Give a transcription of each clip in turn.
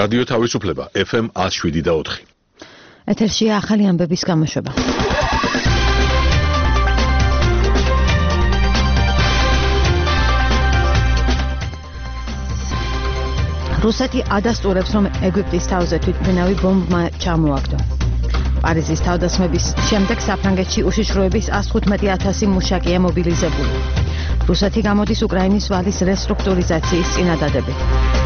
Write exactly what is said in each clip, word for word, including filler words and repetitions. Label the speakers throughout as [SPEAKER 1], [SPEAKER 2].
[SPEAKER 1] რადიო თავისუფლება ეფ ემ one oh seven და four.
[SPEAKER 2] ეთერშია ახალი ამბების გამოშვება. რუსეთი ადასტურებს, რომ ეგვიპტის თავზე თვითმფრინავი ბომბმა ჩამოაგდო. პარიზის თავდასხმების შემდეგ საფრანგეთში უშიშროების one hundred fifteen thousand მუშაკია მობილიზებული. რუსეთი გამოდის უკრაინის ვალის რესტრუქტურიზაციის წინადადებით.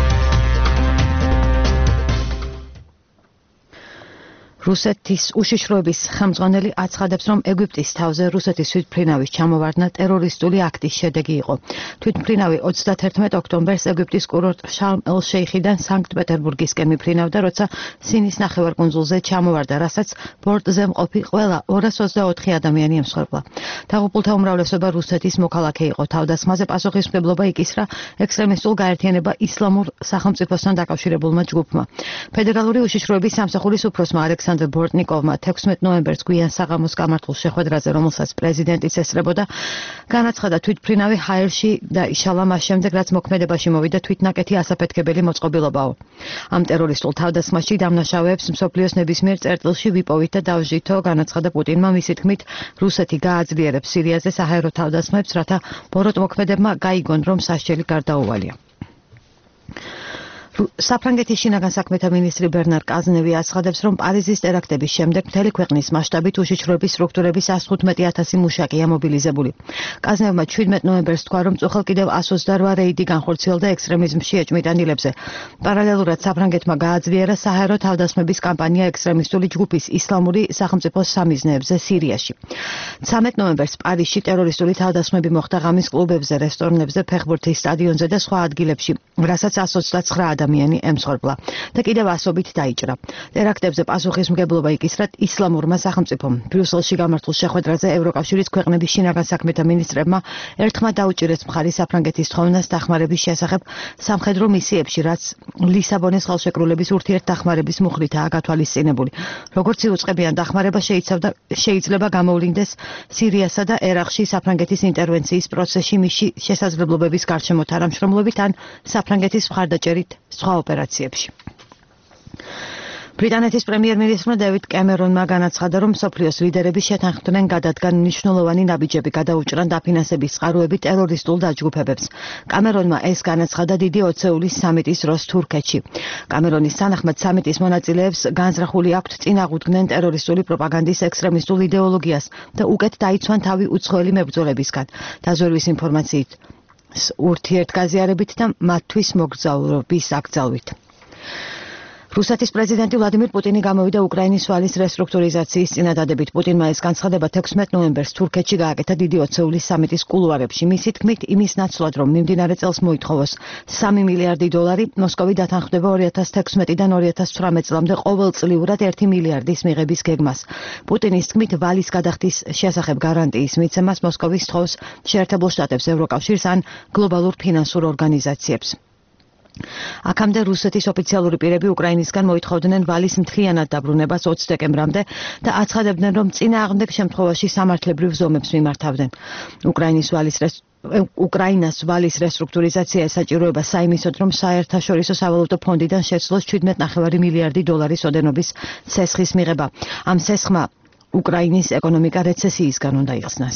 [SPEAKER 2] რუსეთის უშიშროების ხელმძღვანელი აცხადებს, რომ ეგვიპტის თავზე რუსეთის თვითმფრინავის ჩამოვარდნა ტერორისტული აქტის შედეგი იყო. თვითმფრინავი ოცდათერთმეტ ოქტომბერს ეგვიპტის კურორტ შარმ-ელ-შეიხიდან სანქტ-პეტერბურგისკენ მიფრინავდა, როცა სინის ნახევარკუნძულზე ჩამოვარდა, რასაც ბორტზე მყოფი ყველა ორას ოცდაოთხი ადამიანი ემსხვერპლა. დაღუპულთა უმრავლესობა რუსეთის მოქალაქე იყო. თავდასხმაზე პასუხისმგებლობა იკისრა ექსტრემისტულ გაერთიანება ისლამურ სახელმწიფოსთან დაკავშირებულმა ჯგუფმა. ფედერალური უშიშროების სამსახურის უფროსმა ალექსანდრ ბორტნიკოვმა თექვსმეტ ნოემბერს გვიან საღამოს გამართულ შეხვედრაზე, რომელსაც პრეზიდენტიც ესწრებოდა, განაცხადა თვითმფრინავი ჰაერში დაიშალა მას შემდეგ, რაც მოქმედებაში მოვიდა თვითნაკეთი ასაფეთქებელი მოწყობილობაო. ამ ტერორისტულ თავდასხმაში დამნაშავეებს მსოფლიოს ნებისმიერ წერტილში ვიპოვით და დავჟითო, განაცხადა პუტინმა. მისი თქმით, რუსეთი გააძლიერებს სირიაზე საჰაერო თავდასხმებს, რათა ბოროტ მოქმედებმა გაიგონ, რომ სასჯელი გარდაუვალია. საფრანგეთის შინაგან საქმეთა მინისტრი ბერნარ კაზნევი აცხადებს, რომ პარიზის ტერაქტების შემდეგ მთელი ქვეყნის მასშტაბით უშიშროების სტრუქტურების one hundred fifteen thousand მუშაკია მობილიზებული. კაზნევმა შვიდმეტ ნოემბერს თქვა, რომ წუხელ კიდევ one hundred twenty-eight რეიდი განხორციელდა ექსტრემიზმში ეჭვმიტანილებზე. პარალელურად საფრანგეთმა გააძლიერა საჰაერო თავდასხმების კამპანია ექსტრემისტული ჯგუფის ისლამური სახელმწიფოს სამიზნეებზე სირიაში. ცამეტ ნოემბერს პარიზში ტერორისტული თავდასხმები მოხდა ღამის კლუბებზე, რესტორნებზე, ფეხბურთის სტადიონზე და სხვა ადგილებში, რასაც one hundred twenty-nine ადამიანი ემსხვერპლა და კიდევ ასობით დაიჭრა. ტერაქტებზე პასუხისმგებლობა იკისრა ისლამურმა სახელმწიფომ. ბრიუსელში გამართულ შეხვედრაზე ევროკავშირის ქვეყნების შინაგან საქმეთა მინისტრებმა ერთხმად დაუჭირეს მხარი საფრანგეთის თხოვნას დახმარების შესახებ სამხედრო მისიებში, რაც ლისაბონის ხელშეკრულების ურთიერთდახმარების მუხლითაა გათვალისწინებული. როგორც იუწყებიან, დახმარება შეიძლება გამოვლინდეს სირიასა და ერაყში საფრანგეთის ინტერვენციის პროცესში მისი შესაძლებლობების გარშემო თანამშრომლობით ან საფრანგეთის მხარდაჭერით სხვა ოპერაციებში. ბრიტანეთის პრემიერ-მინისტრმა დევიდ კემერონმა განაცხადა, რომ მსოფლიოს ლიდერები შეთანხმდნენ გადადგან მნიშვნელოვანი ნაბიჯები გადაუჭრან დაფინანსების წყაროები ტერორისტულ დაჯგუფებებს. კამერონმა ეს განაცხადა დიდი ოცეულის სამიტის დროს თურქეთში. კამერონის თანახმად სამიტის მონაწილეებს განზრახული აქვთ წინ აღუდგნენ ტერორისტული პროპაგანდის ექსტრემისტულ იდეოლოგიას და უკეთ დაიცვან თავი უცხოელი მებრძოლებისგან. დაზვერვის ინფორმაციით ურთიერთგაზიარებით და მათთვის მოგზაურობის აკრძალვით. რუსეთის პრეზიდენტი ვლადიმირ პუტინი გამოვიდა უკრაინის ვალის რესტრუქტურიზაციის წინადადებით. პუტინმა ეს განცხადება თექვსმეტ ნოემბერს თურქეთში გააკეთა დიდი ოცეულის სამიტის კულუარებში. მისი თქმით, იმის ნაცვლად, რომ მიმდინარე წელს მოითხოვოს სამი მილიარდი დოლარი, მოსკოვი დათანხმდება ორი ათას თექვსმეტიდან ორი ათას ცხრამეტ წლამდე ყოველწლიურად ერთი მილიარდის მიღების გეგმას. პუტინის თქმით, ვალის გადახდის შესახებ გარანტიის მიცემას მოსკოვი სთხოვს შეერთებულ შტატებს, ევროკავშირს ან გლობალურ ფინანსურ ორგანიზაციებს. აქამდე რუსეთის ოფიციალური პირები უკრაინისგან მოითხოვდნენ ვალის მთლიანად დაბრუნებას ოცი დეკემბრამდე და აცხადებდნენ, რომ წინააღმდეგ შემთხვევაში სამართლებრივ ზომებს მიმართავდნენ. უკრაინის ვალის უკრაინას ვალის რესტრუქტურიზაცია ესაჭიროება საიმისოდ, რომ საერთაშორისო სავალუტო ფონდიდან შეცვლოს შვიდმეტ ნახევარი მილიარდი დოლარის ოდენობის სესხის მიღება. ამ სესხმა უკრაინის ეკონომიკა რეცესიისგან უნდა იხსნას.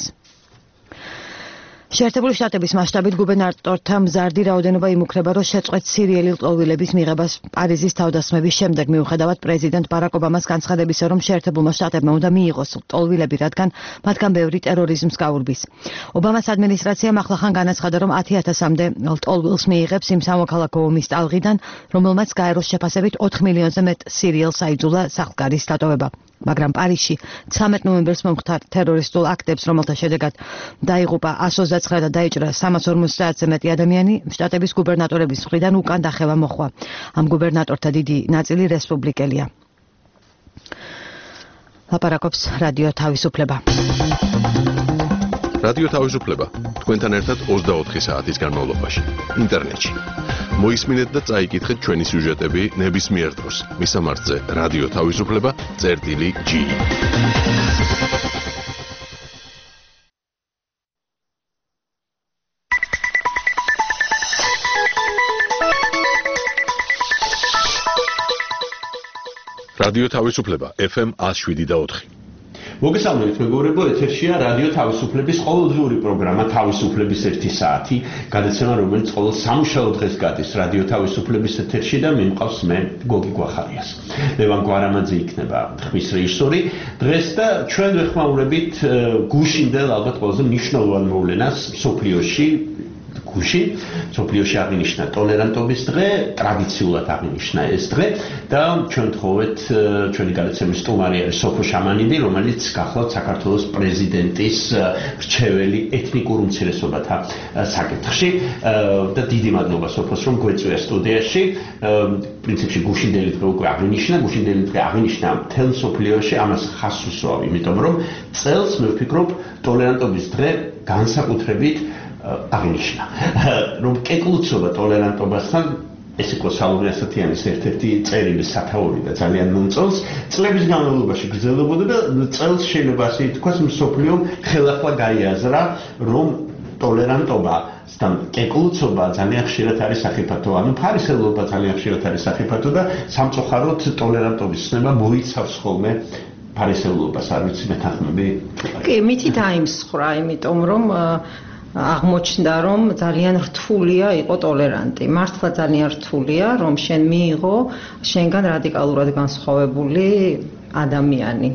[SPEAKER 2] შეერთებული შტატების მასშტაბით გუბერნატორთა მზარდი რაოდენობა იმუქრება, რომ შეწყვეტს სირიელი ლტოლვილების მიღებას პარიზის თავდასხმების შემდეგ, მიუხედავად პრეზიდენტ ბარაკ ობამას განცხადებისა, რომ შეერთებულმა შტატებმა უნდა მიიღოს ლტოლვილები, რადგან მათგან ბევრი ტერორიზმს გაურბის. ობამას ადმინისტრაციამ ახლახან განაცხადა, რომ ათი ათასამდე ლტოლვილს მიიღებს იმ სამოქალაქო ომის ტალღიდან, რომელმაც გაეროს შეფასებით ოთხ მილიონზე მეტ სირიელს აიძულა სახლგარის დატოვება. მაგრამ პარიზში ცამეტ ნოემბერს მომხდარ ტერორისტულ აქტებს, რომელთა შედეგად დაიღუპა one hundred twenty-nine და დაიჭრა სამას ორმოცდაათზე მეტი ადამიანი, შტატების გუბერნატორების მხრიდან უკან დახევა მოხდა. ამ გუბერნატორთა დიდი ნაწილი რესპუბლიკელია. ლაპარაკობს რადიო თავისუფლება.
[SPEAKER 1] რადიო თავისუფლება თქვენთან ერთად ოცდაოთხი საათის განმავლობაში ინტერნეტში. მოისმინეთ და წაიკითხეთ ჩვენი სიუჟეტები ნებისმიერ დროს. მისამართზე რადიო თავისუფლება წერტილი ჯი. რადიო თავისუფლება ეფ ემ one oh seven და four.
[SPEAKER 3] მოგესალმებით მეგობრებო, ეთერშია რადიო თავისუფლების ყოველდღიური პროგრამა თავისუფლების ერთი საათი, გადაცემა რომელიც ყოველ სამუშაო დღეს გადის რადიო თავისუფლების ეთერში და მე მყავს მე გოგი გვახარიას. ლევან გვარამაძე იქნება ხმის რეჟისორი დღეს და ჩვენ ვეხმაურებით გუშინდელ ალბათ ყველაზე მნიშვნელოვან მოვლენას მსოფლიოში გუში, მსოფლიოში აღინიშნა ტოლერანტობის დღე, ტრადიციულად აღინიშნა ეს დღე და ჩვენ თხოვეთ ჩვენი გადაცემის სტუმარი არის სოფო შამანიდი, რომელიც გახლავთ საქართველოს პრეზიდენტის რჩეველი ეთნიკურ უმცირესობათა საკითხში და დიდი მადლობა სოფოს რომ გვეწვია სტუდიაში. პრინციპში გუშინდელი დღე უკვე აღინიშნა, გუშინდელი დღე აღინიშნა მთელ მსოფლიოში, ამას ხაზს უსვავ, იმიტომ რომ წელს მე ვფიქრობ ტოლერანტობის დღე განსაკუთრებით აღინიშნა. რომ კეკლუცობა ტოლერანტობასთან ეს იყო სალომე ასათიანის ერთ-ერთი წერილის სათაური და ძალიან მომწონს. წლების განმავლობაში გრძელდებოდა და წელს შეიძლება ასე ითქვას მსოფლიომ ხელახლა გაიაზრა, რომ ტოლერანტობა და კეკლუცობა ძალიან ხშირად არის სახიფათო, ანუ ფარისევლობა ძალიან ხშირად არის სახიფათო და სამწუხაროდ ტოლერანტობის ცნება მოიცავს ხოლმე ფარისევლობას, არ ვიცი მეთანხმები?
[SPEAKER 4] კი, მითი დაიმსხვრა, იმიტომ რომ აღმოჩნდა რომ ძალიან რთულია იყო ტოლერანტი. მართლა ძალიან რთულია რომ შენ მიიღო შენგან რადიკალურად განსხვავებული ადამიანი.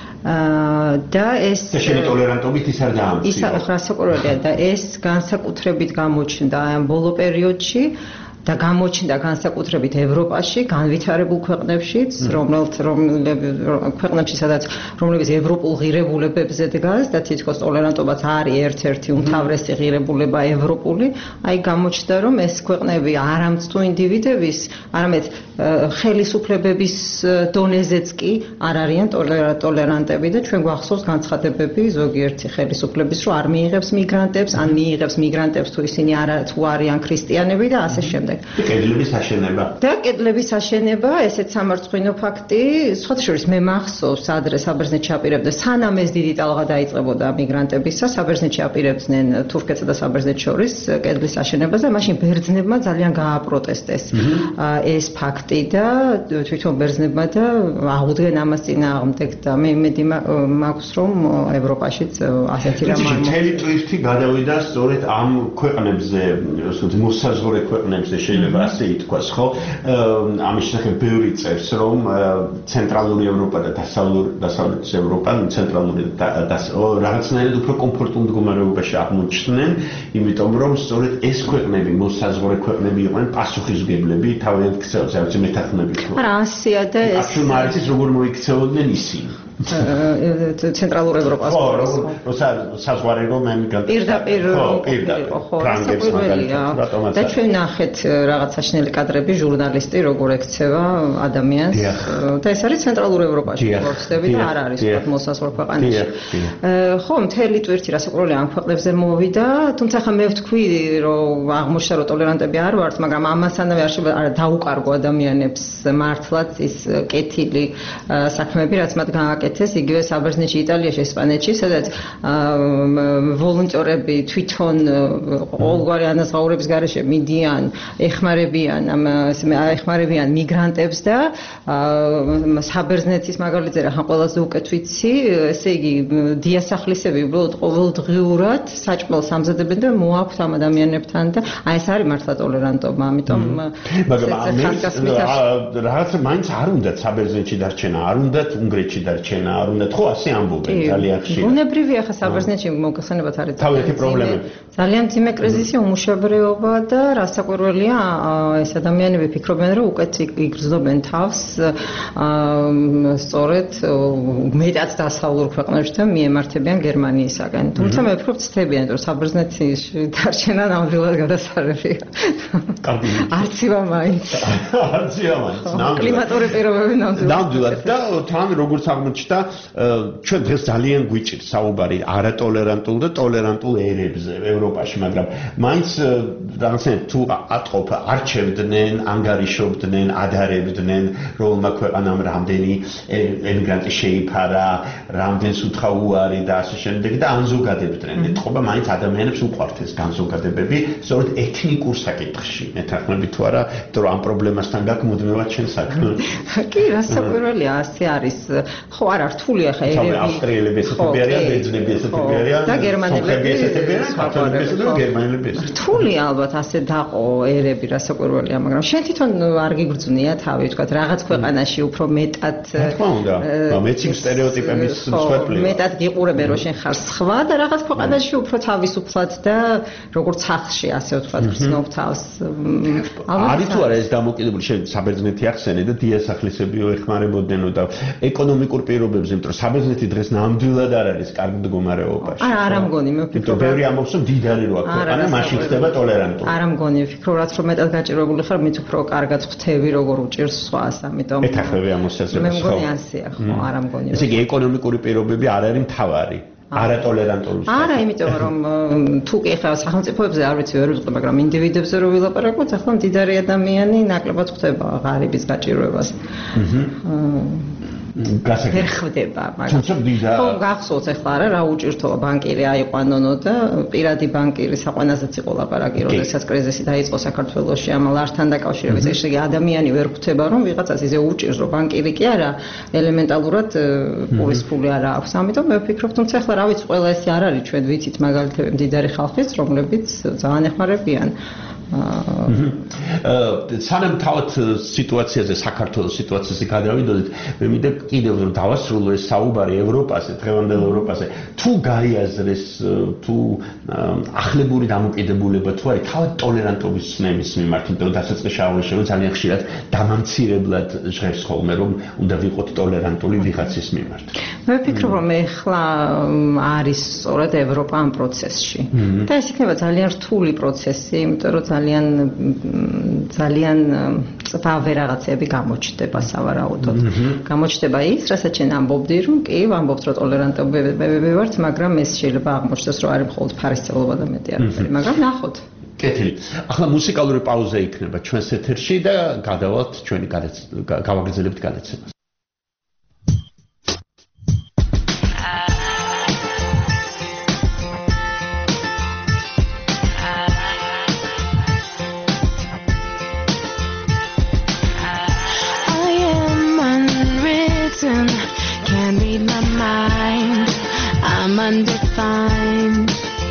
[SPEAKER 4] და ეს
[SPEAKER 3] შენი ტოლერანტობით ის არ დაამცირა.
[SPEAKER 4] ის რასაკვირველია და ეს განსაკუთრებით გამოჩნდა ამ ბოლო პერიოდში და გამოჩნდა განსაკუთრებით ევროპაში, განვითარებულ ქვეყნებშიც, რომელთ ქვეყნებში, სადაც რომლებიც ევროპულ ღირებულებებზე დგას და თითქოს ტოლერანტობაც არის ერთ-ერთი უმთავრესი ღირებულება ევროპული, აი გამოჩნდა, რომ ეს ქვეყნები არამც თუ ინდივიდების, არამედ ხელისუფლებების დონეზეც კი არ არიან ტოლერანტები და ჩვენ გვახსოვს განცხადებები ზოგიერთი ხელისუფლების, რომ არ მიიღებს მიგრანტებს, ან მიიღებს მიგრანტებს თუ ისინი არა თუ არიან ქრისტიანები და ასე შემდეგ.
[SPEAKER 3] კედლების აშენება.
[SPEAKER 4] და კედლების აშენება, ესეც სამარცხვინო ფაქტი, სხვათა შორის მე მახსოვს ადრე საბერძნეთში აპირებდა, სანამ ეს დიდი ტალღა დაიწყებოდა მიგრანტებისა, საბერძნეთში აპირებდნენ თურქეთსა და საბერძნეთს შორის კედლის აშენებას და მაშინ ბერძნებმა ძალიან გააპროტესტეს ეს ფაქტი და თვითონ ბერძნებმა და აღუდგენ ამას წინააღმდეგ და მე იმედი მაქვს რომ ევროპაშიც ასეთი რამ არ მოხდა.
[SPEAKER 3] მთელი ტვირთი გადავიდა სწორედ ამ ქვეყნებზე, ასე მოსაზღვრე ქვეყნებზე შეიძლება ასე ითქვას, ხო? ამის შესახებ ბევრი წერს, რომ ცენტრალური ევროპა და დასავლეთ ევროპა, ცენტრალური რაღაცნაირად უფრო კომფორტულ მდგომარეობაში აღმოჩნდნენ, იმიტომ რომ სწორედ ეს ქვეყნები, მოსაზღვრე ქვეყნები იყვნენ პასუხისმგებლები თავიანთ ქცევაზე, არც მეთანხმები.
[SPEAKER 4] არა, ასია და ეს
[SPEAKER 3] ახლა მარიცის როგორ მოიქცეოდნენ ისინი.
[SPEAKER 4] ცენტრალურ ევროპას
[SPEAKER 3] ხო, საზღვარი რომ მე
[SPEAKER 4] პირდაპირ ხო, საკვირველია და ჩვენ ნახეთ რაღაც საშინელი კადრები, ჟურნალისტი როგორ ექცევა ადამიანს და ეს არის ცენტრალურ ევროპაში ხდება და არ არის თქვა მოსაზღვრე ქვეყანაში. ხო, მთელი ტვირთი რასაკვირველია ამ ქვეყნებზე მოვიდა, თუმცა ხა მე ვთქვი რომ აღმოჩნდა რომ ტოლერანტები არ ვართ, მაგრამ ამასთანავე არ შეიძლება დაუკარგო ადამიანებს მართლაც ის კეთილი საქმეები, რაც მათ გააკეთეს. იგივე საბერძნეთში, იტალიაში, ესპანეთში, სადაც ვოლონტერები თვითონ ყოველგვარი ანაზღაურების გარეშე მიდიან, ეხმარებიან, ეხმარებიან მიგრანტებს და საბერძნეთის მაგალითზე რა ყველაზე უკეთ ვიცი, ესე იგი დიასახლისები უბრალოდ ყოველდღიურად საჭმელს ამზადებენ და მოაქვთ ამ ადამიანებთან და აი ეს არის მართლა ტოლერანტობა, ამიტომ
[SPEAKER 3] მაგრამ რაღაცა მაინც არ უნდა საბერძნეთში დარჩენა, არ უნდა უნგრეთში დარჩენა. არ უნდა ხო ასე ამბობენ ძალიან ხშირად.
[SPEAKER 4] ბუნებრივია ხა საბერძნეთში მოგხსენებათ არის
[SPEAKER 3] თავისი პრობლემები.
[SPEAKER 4] ძალიან მძიმე კრიზისი, უმუშევრობა და რასაკვირველია ეს ადამიანები ფიქრობენ რომ უკეთ იგრძნობენ თავს სწორედ მეტად დასავლურ ქვეყნებში და მიემართებიან გერმანიისაგან. თუმცა მე ვფიქრობ ცდებიან რომ საბერძნეთში დარჩენა ნამდვილად გადასარევია. არცივა მაინც.
[SPEAKER 3] არცივა მაინც.
[SPEAKER 4] კლიმატური პირობები ნამდვილად.
[SPEAKER 3] ნამდვილად და თან როგორც აღმოჩნდა და ჩვენ დღეს ძალიან გვიჭირს საუბარი არატოლერანტულ და ტოლერანტულ ერებზე ევროპაში, მაგრამ მაინც რაღაცნაირად თუ ატყობ არჩევდნენ, ანგარიშობდნენ, ადარებდნენ, რომელმა ქვეყანამ რამდენი ემიგრანტი შეიფარა, რამდენს უთხრა უარი და ასე შემდეგ და ანზოგადებდნენ. ეთყობა მაინც ადამიანებს უყვართ ეს განზოგადებები, სწორედ ეთნიკურ საკითხში. ეთანხმებით თუ არა, იმიტომ რომ ამ პრობლემასთან გაქვს მუდმივად ჩვენ საქმე.
[SPEAKER 4] კი, რასაკვირველია, ასე არის. ხო, არა, რთულია ხა ერები.
[SPEAKER 3] ავსტრიელები ესეთები არიან, ბერძნები ესეთები არიან.
[SPEAKER 4] და გერმანელები
[SPEAKER 3] ესეთები არიან, ქართველები და გერმანელები ესეთები.
[SPEAKER 4] რთულია ალბათ ასე დაყო ერები, რასაკვირველია, მაგრამ შენ თვითონ არ გიგრძნია თავი, ვთქვათ, რაღაც ქვეყანაში უფრო მეტად
[SPEAKER 3] თქმა უნდა, მეც იმ სტერეოტიპების მსხვერპლია.
[SPEAKER 4] მეტად გიყურებენ რომ შენ ხარ სხვა და რაღაც ქვეყანაში უფრო თავისუფლად და როგორც სახლში, ასე ვთქვათ, გრძნობ თავს.
[SPEAKER 3] არის თუ არა ეს დამოკიდებული შენ საბერძნეთი ახსენე და დიასახლისებიო ეხმარებოდნენო და ეკონომიკურ პირობებზე, იმიტომ რომ საბერძნეთი დღეს ნამდვილად არ არის კარგ მდგომარეობაში.
[SPEAKER 4] არა, არა მგონი, მე ვფიქრობ.
[SPEAKER 3] იმიტომ ბევრი ამბობს რომ დიდარი როა ქვეყანა, მაშინ ხდება ტოლერანტული.
[SPEAKER 4] არა მგონი, ვფიქრობ რაც რომ მეტად გაჭირვებული ხარ, მით უფრო კარგად ხვდები როგორ უჭირს სხვას, ამიტომ
[SPEAKER 3] ეთახმები ამ მოსაზრებას.
[SPEAKER 4] მე მგონი ასეა, ხო, არა მგონი.
[SPEAKER 3] ესე იგი ეკონომიკური პირობები არ არის მთავარი. არატოლერანტული.
[SPEAKER 4] არა, იმიტომ რომ თუ კი ხა სახელმწიფოებზე არ ვიცი ვერ ვიტყვი, მაგრამ ინდივიდებზე რო ვილაპარაკოთ, ახლა მდიდარი ადამიანი ნაკლებად ხვდება ღარიბის გაჭირვებას. აჰა. ვერ ხვდება, მაგრამ ხო, გახსოვს ახლა არა რა უჭირთოა ბანკირი აიყვანონო და პირადი ბანკირი საყვანაზეც იყო ლაპარაკი, როდესაც კრიზისი დაიწყო საქართველოში ამალ ართან დაკავშირებით. ესე იგი ადამიანი ვერ ხვდება რომ ვიღაცას ისე უჭირს რომ ბანკირი კი არა, ელემენტალურად პურის ფული არა აქვს. ამიტომ მე ვფიქრობ, თუმცა ახლა რა ვიცი, ყველა ესე არ არის, ჩვენ ვიცით მაგალითები მდიდარი ხალხის, რომლებიც ძალიან ეხმარებიან.
[SPEAKER 3] სანამ თავად სიტუაციაზე, საქართველოს სიტუაციაზე გადავიდოდეთ, მე მინდა კიდევ რომ დავასრულო ეს საუბარი ევროპაზე, დღევანდელ ევროპაზე. თუ გაიაზრეს, თუ ახლებური დამოკიდებულება თუ არის თავად ტოლერანტობის ცნების მიმართ, იმიტომ რომ დასაწყისში აღნიშნე რომ ძალიან ხშირად დამამცირებლად ჟღერს ხოლმე რომ უნდა ვიყოთ ტოლერანტული ვიღაცის მიმართ.
[SPEAKER 4] მე ვფიქრობ რომ ეხლა არის სწორედ ევროპა ამ პროცესში. და ეს იქნება ძალიან რთული პროცესი, იმიტომ რომ ძალიან ძალიან წვავე რაღაცები გამოჩნდება სავარაუდოდ. გამოჩნდება ის, რასაც შენ ამბობდი, რომ კი, ვამბობთ, რომ ტოლერანტები ვართ, მაგრამ ეს შეიძლება აღმოჩნდეს, რომ არის მხოლოდ ფარისცელობა და მეტი არაფერი, მაგრამ ნახოთ.
[SPEAKER 3] კეთილი. ახლა მუსიკალური პაუზა იქნება ჩვენს ეთერში და გადავალთ ჩვენი გავაგრძელებთ გადაცემას.
[SPEAKER 5] Can't read my mind, I'm undefined.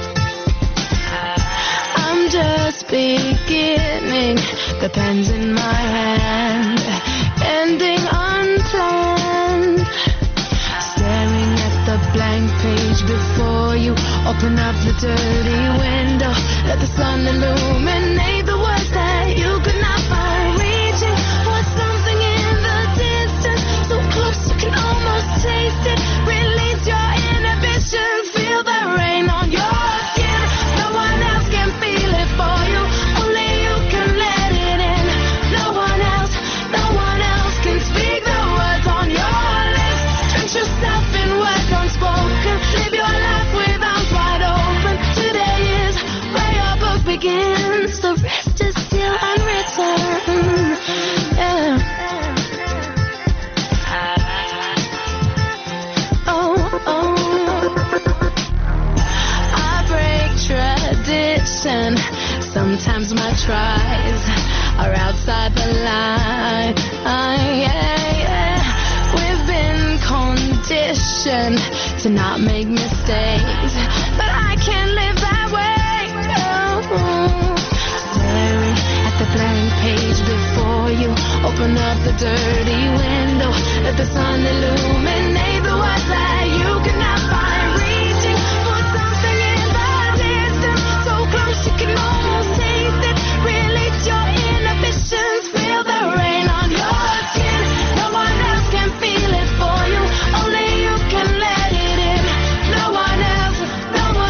[SPEAKER 5] I'm just beginning, the pen's in my hand, ending unplanned. Staring at the blank page before you, open up the dirty window, let the sun illuminate the words that you could not find. Reaching for something in the distance, so close you can almost taste it. Release your inhibitions, feel the rain on your skin. No one else can feel it for you, only you can let it in. No one else, no one else can speak the words on your lips. Drench yourself in words unspoken, live your life with arms wide open. Today is where your book begins, the rest is still unwritten. Yeah. Sometimes my tries are outside the line. Yeah, yeah. We've been conditioned to not make mistakes, but I can't live that way. Oh. Staring at the blank page before you, open up the dirty window, let the sun illuminate the words that you cannot find. Reaching for something in the distance, so close you can almost taste it. Release your inhibitions, feel the rain on your skin. No one else can feel it for you, only you can let it in. No one else, no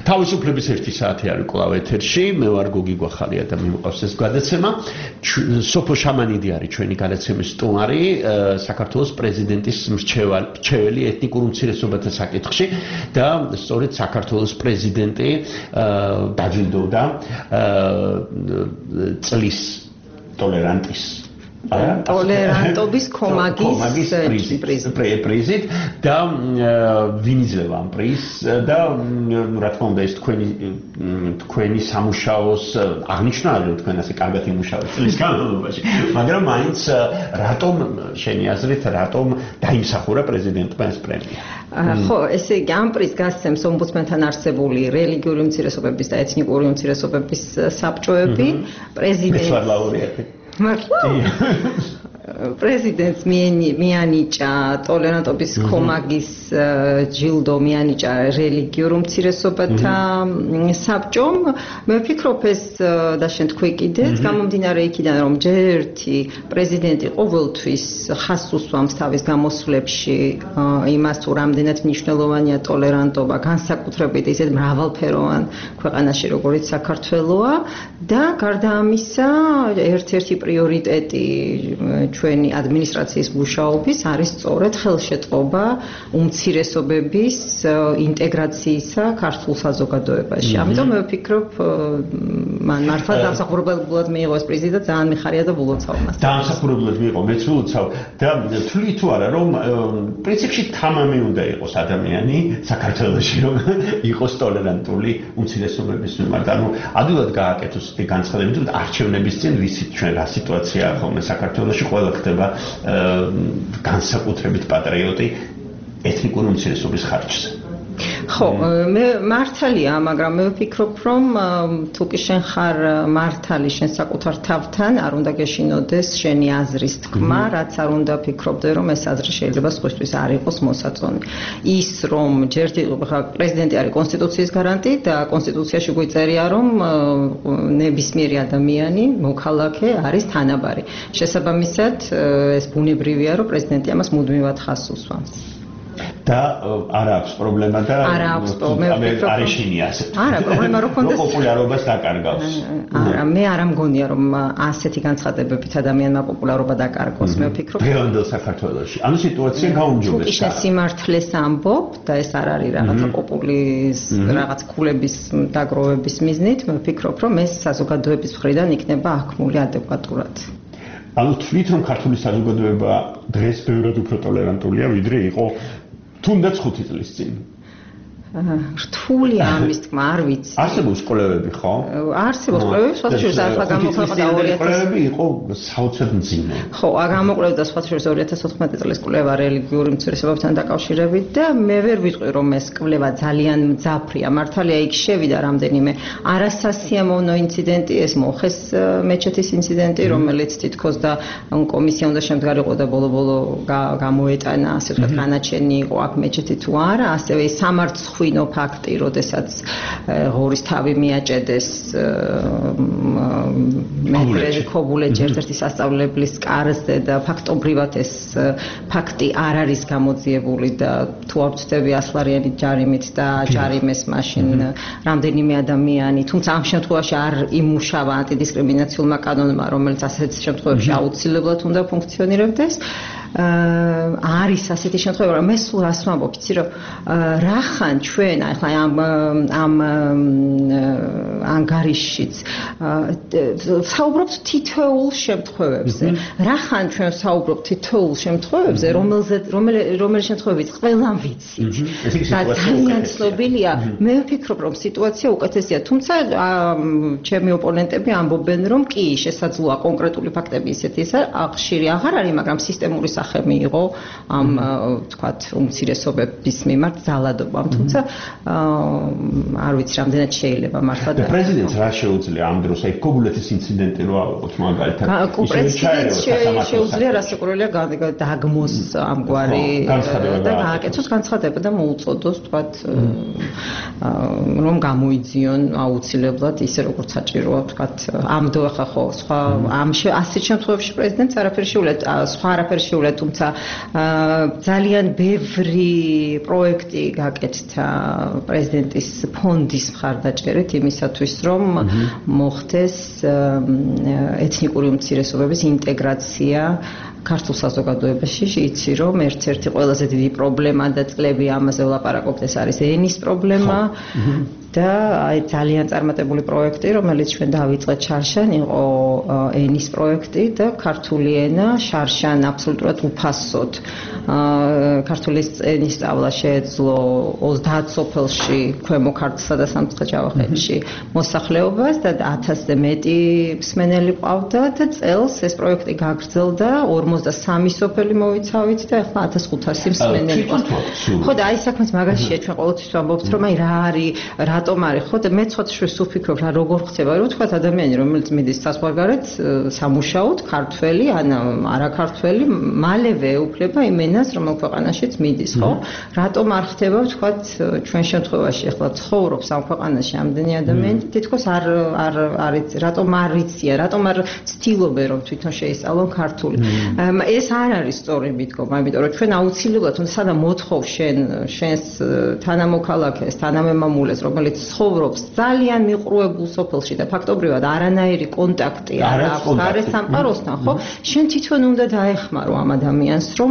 [SPEAKER 3] თავისუფლების ერთი საათი არის კვლავ ეთერში. მე ვარ გოგი გვახალია და მიმყავს ეს გადაცემა. სოფო შამანიდი არის ჩვენი გადაცემის სტუმარი, საქართველოს პრეზიდენტის მრჩეველი ეთნიკურ უმცირესობათა საკითხში და სწორედ საქართველოს პრეზიდენტი დაჯილდოვდა წლის ტოლერანტის
[SPEAKER 4] ტოლერანტობის კომაგის
[SPEAKER 3] პრიზით და ვინ იძლევა ამ პრიზს და რა თქმა უნდა ეს თქვენი თქვენი სამუშაოს აღნიშნავია რომ თქვენ ასე კარგად იმუშავეთ წლის განმავლობაში მაგრამ მაინც რატომ შენი აზრით რატომ დაიმსახურა პრეზიდენტმა ეს პრემია
[SPEAKER 4] ხო ესე იგი ამ პრიზს გასცემს ომბუდსმენთან არსებული რელიგიური უმცირესობების და ეთნიკური უმცირესობების საბჭოები პრეზიდენტი მართლა პრეზიდენტს მიანიჭა ტოლერანტობის კომაგის ჯილდო მიანიჭა რელიგიურ უმცირესობათა საბჭომ მე ვფიქრობ ეს და შენ თქვი კიდეც გამომდინარე იქიდან რომ ჯერ ერთი პრეზიდენტი ყოველთვის ხაზს უსვამს თავის გამოსვლებში იმას თუ რამდენად მნიშვნელოვანია ტოლერანტობა განსაკუთრებით ისეთ მრავალფეროვან ქვეყანაში როგორიც საქართველოა და გარდა ამისა ერთ-ერთი პრიორიტეტი ჩვენი ადმინისტრაციის მუშაობის არის სწორედ ხელშეწყობა უმცირესობების ინტეგრაციისა ქართულ საზოგადოებაში. ამიტომ მე ვფიქრობ მან მართლა დამსახურებულად მიიღო ეს პრიზი და ძალიან მიხარია და ვილოცავ მას.
[SPEAKER 3] დამსახურებულად მიიღო, მეც ვილოცავ და თვლი თუ არა რომ პრინციპში თამამი უნდა იყოს ადამიანი საქართველოში რომ იყოს ტოლერანტული უმცირესობების მიმართ. ანუ ადვილად გააკეთოს ეს განცხადებები თუ არჩევნების წინ ვიცით ჩვენ რა სიტუაციაა ხოლმე საქართველოში ყველა ხდება განსაკუთრებით პატრიოტი ეთნიკური უმცირესობის ხარჯზე.
[SPEAKER 4] ხო, მე მართალია, მაგრამ მე ვფიქრობ, რომ თუ კი შენ ხარ მართალი შენ საკუთარ თავთან, არ უნდა გეშინოდეს შენი აზრის თქმა, რაც არ უნდა ფიქრობდე, რომ ეს აზრი შეიძლება სხვისთვის არ იყოს მოსაწონი. ის რომ ჯერ პრეზიდენტი არის კონსტიტუციის გარანტი და კონსტიტუციაში გვიწერია, რომ ნებისმიერი ადამიანი, მოქალაქე არის თანაბარი. შესაბამისად, ეს ბუნებრივია, რომ პრეზიდენტი ამას მუდმივად ხაზს უსვამს.
[SPEAKER 3] და არ აქვს პრობლემა და
[SPEAKER 4] არ აქვს პრობლემა
[SPEAKER 3] არ ეშინია ასე.
[SPEAKER 4] არა, პრობლემა რო კონდეს
[SPEAKER 3] პოპულარობას დაკარგავს.
[SPEAKER 4] არა, მე არ ამგონია რომ ასეთი განცხადებებით ადამიანმა პოპულარობა დაკარგოს. მე ვფიქრობ
[SPEAKER 3] დღევანდელ საქართველოში. ანუ სიტუაცია გაუმჯობესდა.
[SPEAKER 4] თუ კი შენ სიმართლეს ამბობ და ეს არ არის რაღაცა პოპულის რაღაც ქულების დაგროვების მიზნით, მე ვფიქრობ რომ ეს საზოგადოების მხრიდან იქნება აღქმული ადეკვატურად.
[SPEAKER 3] ანუ თვლით რომ ქართული საზოგადოება დღეს ბევრად უფრო ტოლერანტულია ვიდრე იყო თუნდაც ხუთი წლის წინ.
[SPEAKER 4] რთულია ამის თქმა, არ ვიცი.
[SPEAKER 3] არსებობს კვლევები, ხო?
[SPEAKER 4] არსებობს კვლევები, სხვათა შორის ახლა გამოქვეყნდა ორი ათასი.
[SPEAKER 3] კვლევები იყო საოცრად მძიმე.
[SPEAKER 4] ხო, გამოკლევდა სხვათა შორის ორი ათას ოთხმეტი წლის კვლევა რელიგიური უმცირესობებთან დაკავშირებით და მე ვერ ვიტყვი რომ ეს კვლევა ძალიან მძაფრია. მართალია იქ შევიდა რამდენიმე არასასიამოვნო ინციდენტი, ეს მოხეს მეჩეთის ინციდენტი, რომელიც თითქოს და კომისია უნდა შემდგარიყო და ბოლო-ბოლო გამოეტანა, ასე ვთქვათ, განაჩენი იყო აქ მეჩეთი თუ არა, ასევე სამარცხვინო ფაქტი, როდესაც ღორის თავი მიაჭედეს მეტრე ქობულეთში ერთ-ერთი სასწავლებლის კარზე და ფაქტობრივად ეს ფაქტი არ არის გამოძიებული და თუ არ ვწდები ასლარიანი ჯარიმით და ჯარიმეს მაშინ რამდენიმე ადამიანი, თუმცა ამ შემთხვევაში არ იმუშავა ანტიდისკრიმინაციულმა კანონმა, რომელიც ასეთ შემთხვევებში აუცილებლად უნდა ფუნქციონირებდეს. არის ასეთი შემთხვევა, რომ მე სულ რას ვამბობ, იცი რომ რახან ჩვენ ახლა ამ ამ ანგარიშშიც საუბრობთ თითოეულ შემთხვევებზე. რახან ჩვენ საუბრობთ თითოეულ შემთხვევებზე, რომელზეც რომელი შემთხვევებიც ყველამ ვიცით. და ძალიან ცნობილია, მე ვფიქრობ, რომ სიტუაცია უკეთესია, თუმცა ჩემი ოპონენტები ამბობენ, რომ კი, შესაძლოა კონკრეტული ფაქტები ისეთი ისე ხშირი აღარ არის, მაგრამ სისტემური სახე მიიღო ამ თქვათ უმცირესობების მიმართ ძალადობამ, თუმცა არ ვიცი რამდენად შეიძლება მართლა და
[SPEAKER 3] პრეზიდენტს რა შეუძლია ამ დროს აი ქობულეთის ინციდენტი რო ავიღოთ მაგალითად
[SPEAKER 4] პრეზიდენტს შეუძლია რასაკვირველია დაგმოს ამგვარი და გააკეთოს განცხადება და მოუწოდოს თქვათ რომ გამოიძიონ აუცილებლად ისე როგორც საჭიროა თქვათ ამ დოახა ხო სხვა ამ ასეთ შემთხვევებში პრეზიდენტს არაფერი შეუძლია სხვა არაფერი შეუძლია გამორჩეულია, თუმცა ძალიან ბევრი პროექტი გაკეთდა პრეზიდენტის ფონდის მხარდაჭერით იმისათვის, რომ მოხდეს ეთნიკური უმცირესობების ინტეგრაცია ქართულ საზოგადოებაში. იცი რომ ერთ-ერთი ყველაზე დიდი პრობლემა და წლები ამაზე ვლაპარაკობთ, ეს არის ენის პრობლემა და აი ძალიან წარმატებული პროექტი, რომელიც ჩვენ დავიწყეთ შარშან, იყო ენის პროექტი და ქართული ენა შარშან აბსოლუტურად უფასოდ ქართული ენის სწავლა შეეძლო ოცდაათ სოფელში, ქვემო ქართლსა და სამცხე-ჯავახეთში მოსახლეობას და ათასზე მეტი მსმენელი ყავდა და წელს ეს პროექტი გაგრძელდა, ორმოცდასამი სოფელი მოიცავით და ახლა ათას ხუთასი მსმენელი ყავდა. ხო და აი საქმეს მაგაშია, ჩვენ ყოველთვის ვამბობთ, რომ აი რა არის, რატომ არის, ხო და მე ცოტა სულ ვფიქრობ, რა როგორ ხდება, რომ თქვა ადამიანი, რომელიც მიდის საზღვარგარეთ სამუშაოდ, ქართველი ან არაქართველი, მალევე ეუფლება იმ ენას, რომელ ქვეყანაშიც მიდის, ხო? რატომ არ ხდება, თქვა ჩვენ შემთხვევაში ახლა ცხოვრობს ამ ქვეყანაში ამდენი ადამიანი, თითქოს არ არ არის, რატომ არ იციან, რატომ არ ცდილობენ, რომ თვითონ შეისწავლონ ქართული. ეს არ არის სწორი მიდგომა, იმიტომ რომ ჩვენ აუცილებლად უნდა სადამ მოთხოვ შენ შენს თანამოქალაქეს, თანამემამულეს, რომელიც ცხოვრობს ძალიან მიყრუებულ სოფელში და ფაქტობრივად არანაირი კონტაქტი არ აქვს გარესამყაროსთან, ხო? შენ თვითონ უნდა დაეხმარო ამ ადამიანს, რომ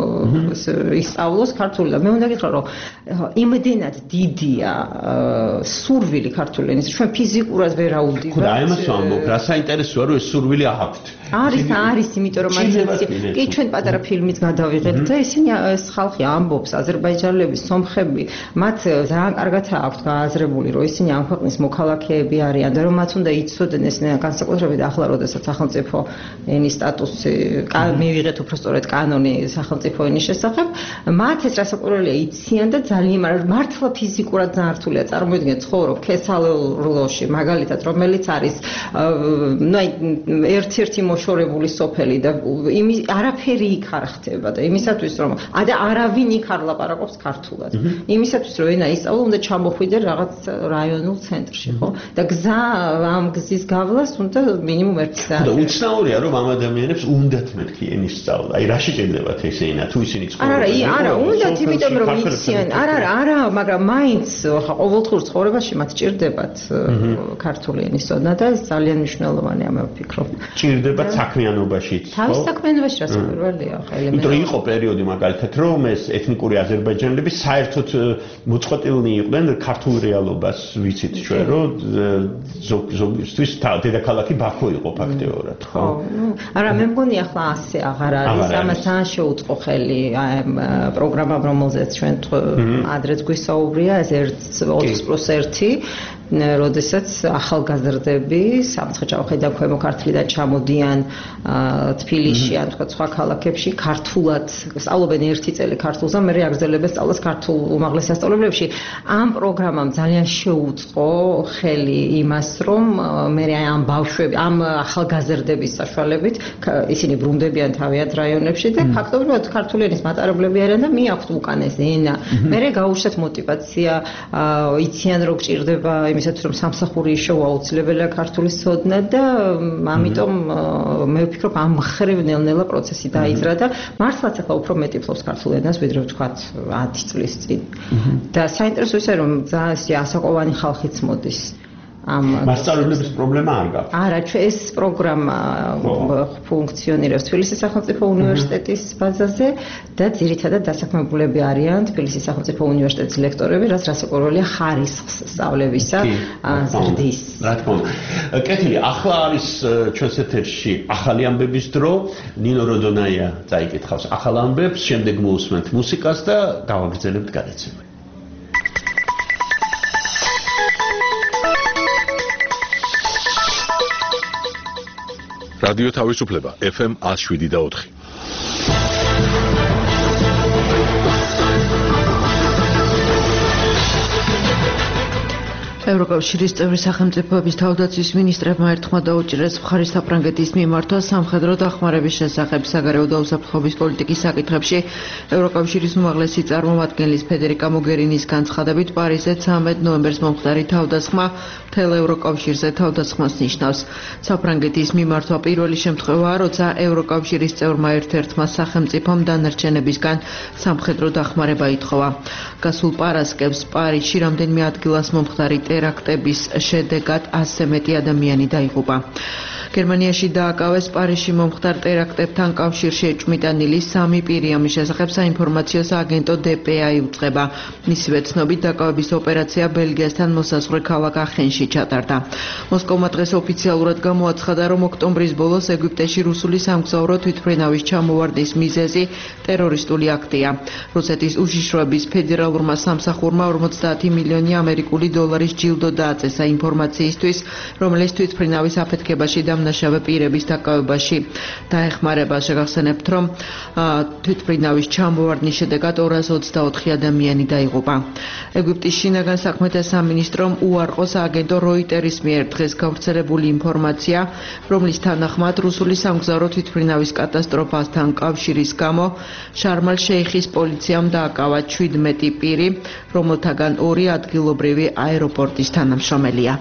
[SPEAKER 4] ისწავლოს ქართული და მე უნდა გითხრა, რომ იმდენად დიდია სურვილი ქართული ენის, ჩვენ ფიზიკურად ვერ აუვდივართ.
[SPEAKER 3] ხო და აი მას ვამბობ, რა საინტერესოა, რომ ეს სურვილი აქვთ.
[SPEAKER 4] არის არის, იმიტომ რომ მაგალითად კი ჩვენ პატარა ფილმიც გადავიღებთ და ისინი ეს ხალხი ამბობს, აზერბაიჯანელები, სომხები, მათ ძალიან კარგად აქვთ გააზრებული, რომ ისინი ამ ქვეყნის მოქალაქეები არიან და რომ მათ უნდა იცოდნენ ეს განსაკუთრებით ახლა, როდესაც სახელმწიფო ენის სტატუსი მივიღეთ უბრალოდ კანონი სახელმწიფო ენის შესახებ, მათ ეს რასაკვირველია იციან და ძალიან მართლა ფიზიკურად ნართულია. წარმოიდგინეთ, ცხოვრობ ქესალეულოში, მაგალითად, რომელიც არის ნუ აი ერთ-ერთი მოშორებული სოფელი და იმის არაფერი იქ არ ხდება და იმისათვის რომ და არავინ იქ არ ლაპარაკობს ქართულად. იმისათვის რომ ენა ისწავლო, უნდა ჩამოხვიდე რაღაც რაიონულ ცენტრში, ხო? და გზა ამ გზის გავლას უნდა მინიმუმ ერთი საათი.
[SPEAKER 3] და უცნაურია რომ ამ ადამიანებს უნდათ მეთქი ენის სწავლა. აი რა შეჭირდებათ ეს ენა თუ ისინი ცხოვრობენ?
[SPEAKER 4] არა, არა, უნდათ იმიტომ რომ იციან. არა, არა, არა, მაგრამ მაინც ხა ყოველდღიურ ცხოვრებაში მათ ჭირდებათ ქართული ენის ცოდნა და ეს ძალიან მნიშვნელოვანია, მე ვფიქრობ.
[SPEAKER 3] ჭირდებათ საქმიანობაშიც, ხო?
[SPEAKER 4] თავის საქმიანობაში რასაკვირველია, ხა ელემენტი.
[SPEAKER 3] იმიტომ იყო პერიოდი მაგალითად, რომ ეს ეთნიკური აზერბაიჯანელები საერთოდ მოწყობილნი იყვნენ ქართულ რეალობას, ვიცით ჩვენ, რომ ზოგისთვის დედაქალაქი ბაქო იყო ფაქტიურად, ხო?
[SPEAKER 4] არა, მე მგონი ახლა ასე აღარ არის, ამას ძალიან შეუწყო ხელი ამ პროგრამამ, რომელზეც ჩვენ ადრეც გვისაუბრია, ეს ოთხ პლუს ერთი როდესაც ახალგაზრდები სამცხე-ჯავახეთიდან, ქვემო ქართლიდან ჩამოდიან თბილისში ან თქვა სხვა ქალაქებში, ქართულად სწავლობენ ერთი წელი ქართულს და მე აგრძელებენ სწავლას ქართულ უმაღლეს სასწავლებლებში. ამ პროგრამამ ძალიან შეუწყო ხელი იმას, რომ მე ამ ბავშვები, ამ ახალგაზრდების საშუალებით ისინი ბრუნდებიან თავიანთ რაიონებში და ფაქტობრივად ქართული ენის მატარებლები არიან და მიაქვთ უკან ეს ენა. მე გაუშვათ мотиваცია, იციან რომ გჭირდება იმისაც რომ სამსახური იშოვა აუცილებელია ქართულის ცოდნა და ამიტომ მე ვფიქრობ ამ მხრივ ნელ-ნელა პროცესი დაიძრა და მართლაც ახლა უფრო მეტი ფლობს ქართულ ენას ვიდრე ვთქვათ ათი წლის წინ. და საინტერესო ისე რომ ძალიან ასაკოვანი ხალხიც მოდის. ამ
[SPEAKER 3] მასწავლებლების პრობლემა არ გაქვს.
[SPEAKER 4] არა, ჩვენ ეს პროგრამა ფუნქციონირებს თბილისის სახელმწიფო უნივერსიტეტის ბაზაზე და ძირითადად დასაქმებულები არიან თბილისის სახელმწიფო უნივერსიტეტის ლექტორები, რაც რასაკვირველია ხარისხს სწავლებისა ზრდის.
[SPEAKER 3] რა თქმა უნდა. კეთილი, ახლა არის ჩვენს ეთერში ახალი ამბების დრო. ნინო როდონაია წაიკითხავს ახალ ამბებს, შემდეგ მოусმენთ მუსიკას და გავაგრძელებთ გადაცემა.
[SPEAKER 1] რადიო თავისუფლება ეფ ემ ნული შვიდი და ოთხი.
[SPEAKER 2] ევროკავშირის წევრი სახელმწიფოების თავდაცვის მინისტრებმა ერთხმა დაუჭირეს მხარი საფრანგეთის მიმართვა სამხედრო დახმარების შესახებ საგარეო და უსაფრთხოების პოლიტიკის საკითხებში. ევროკავშირის უმაღლესი წარმომადგენლის ფედერიკა მოგერინის განცხადებით, პარიზზე ცამეტ ნოემბერს მომხდარი თავდასხმა მთელ ევროკავშირზე თავდასხმას ნიშნავს. საფრანგეთის მიმართვა პირველი შემთხვევაა, როცა ევროკავშირის წევრმა ერთ-ერთმა სახელმწიფომ დანარჩენებისგან სამხედრო დახმარება ითხოვა. გასულ პარასკევს პარიზში რამდენიმე ადგილას მომხდარი ტერაქტების შედეგად ასზე მეტი ადამიანი დაიღუპა. გერმანიაში დააკავეს პარიზში მომხდარ ტერაქტებთან კავშირში ეჭვმიტანილი სამი პირი, ამის შესახებ საინფორმაციო სააგენტო დე პე ა იუწყება. მისივე ცნობით დაკავების ოპერაცია ბელგიასთან მოსაზღვრე ქალაქ ახენში ჩატარდა. მოსკოვმა დღეს ოფიციალურად გამოაცხადა, რომ ოქტომბრის ბოლოს ეგვიპტეში რუსული სამგზავრო თვითმფრინავის ჩამოვარდნის მიზეზი ტერორისტული აქტია. რუსეთის უშიშროების ფედერალურმა სამსახურმა ორმოცდაათი მილიონი ამერიკული დოლარის ჯილდო დააწესა ინფორმაციისთვის, რომელიც თვითმფრინავის აფეთქებაში დამნაშავე პირების დაკავებაში დაეხმარება. შეგახსენებთ, რომ თვითმფრინავის ჩამოვარდნის შედეგად ორას ოცდაოთხი ადამიანი დაიღუპა. ეგვიპტის შინაგან საქმეთა სამინისტრომ უარყო სააგენტო როიტერის მიერ დღეს გავრცელებული ინფორმაცია, რომლის თანახმად რუსული სამგზავრო თვითმფრინავის კატასტროფასთან კავშირის გამო შარმალ შეიხის პოლიციამ დააკავა შვიდმეტი პირი, რომელთაგან ორი ადგილობრივი აეროპორტის თანამშრომელია.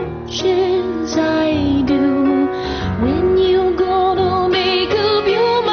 [SPEAKER 5] When you gonna make up your mind?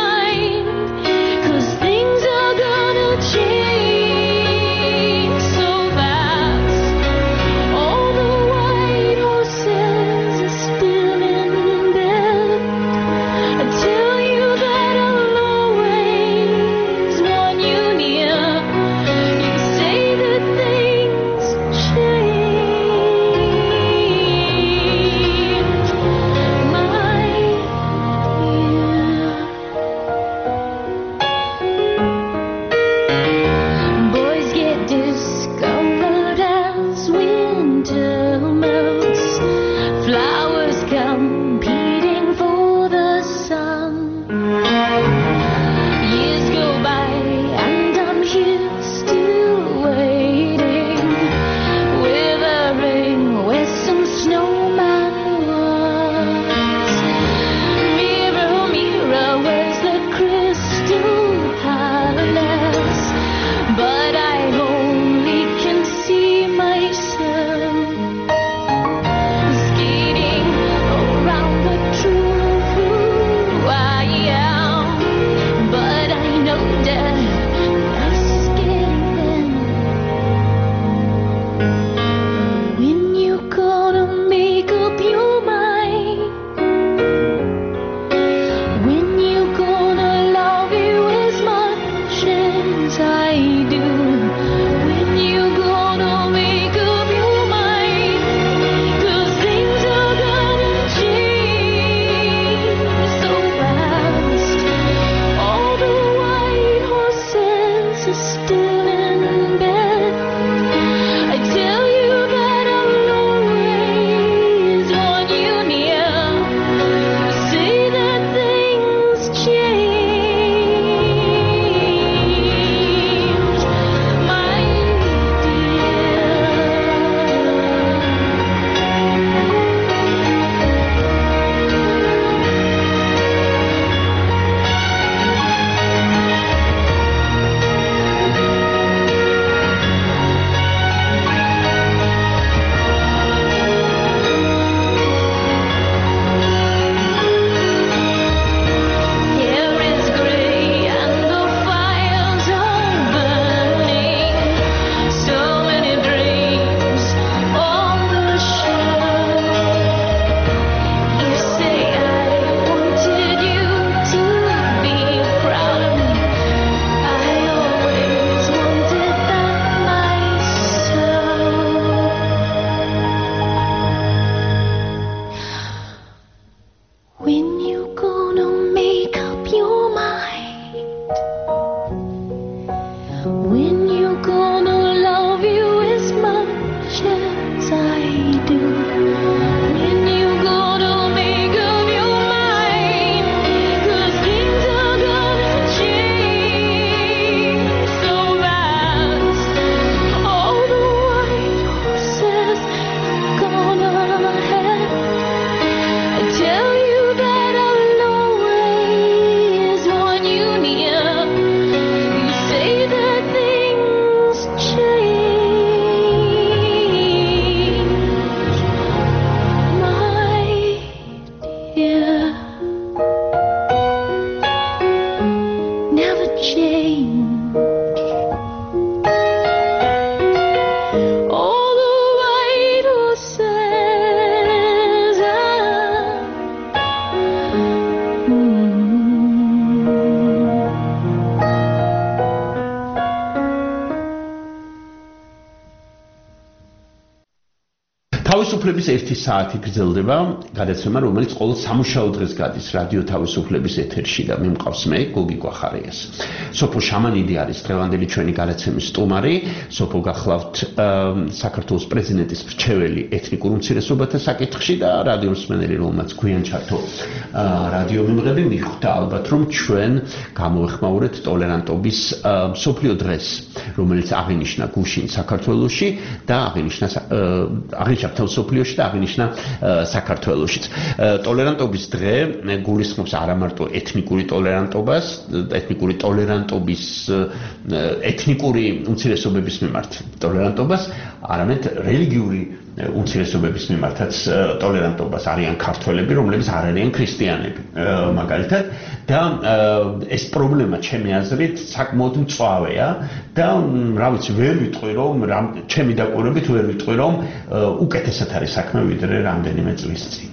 [SPEAKER 3] თავისუფლების ერთი საათი გრძელდება გადაცემა, რომელიც ყოველ სამუშაო დღეს გადის რადიო თავისუფლების ეთერში და მე მყავს მე გოგი კვახარიას. სოფო შამანიდი არის დღევანდელი ჩვენი გადაცემის სტუმარი. სოფო გახლავთ საქართველოს პრეზიდენტის მრჩეველი ეთნიკურ უმცირესობათა საკითხში და რადიო მსმენელი, რომელმაც გვიან ჩართო რადიო მიმღები, მიხვდა ალბათ რომ ჩვენ გამოეხმაურეთ ტოლერანტობის მსოფლიო დღეს, რომელიც აღინიშნა გუშინ საქართველოში და აღინიშნა აღინიშნა მსოფლიოში და აღინიშნა საქართველოშიც. ტოლერანტობის დღე გულისხმობს არა მარტო ეთნიკური ტოლერანტობას, ეთნიკური ტოლერანტობის ეთნიკური უმცირესობების მიმართ ტოლერანტობას, არამედ რელიგიური უმცირესობების მიმართაც ტოლერანტობას. არიან ქართველები, რომლებიც არ არიან ქრისტიანები, მაგალითად, და ეს პრობლემა ჩემი აზრით საკმაოდ მწვავეა და რა ვიცი, ვერ ვიტყვი რომ ჩემი დაკვირვებით ვერ ვიტყვი რომ უკეთესად არის საქმე ვიდრე რამდენიმე წლის წინ.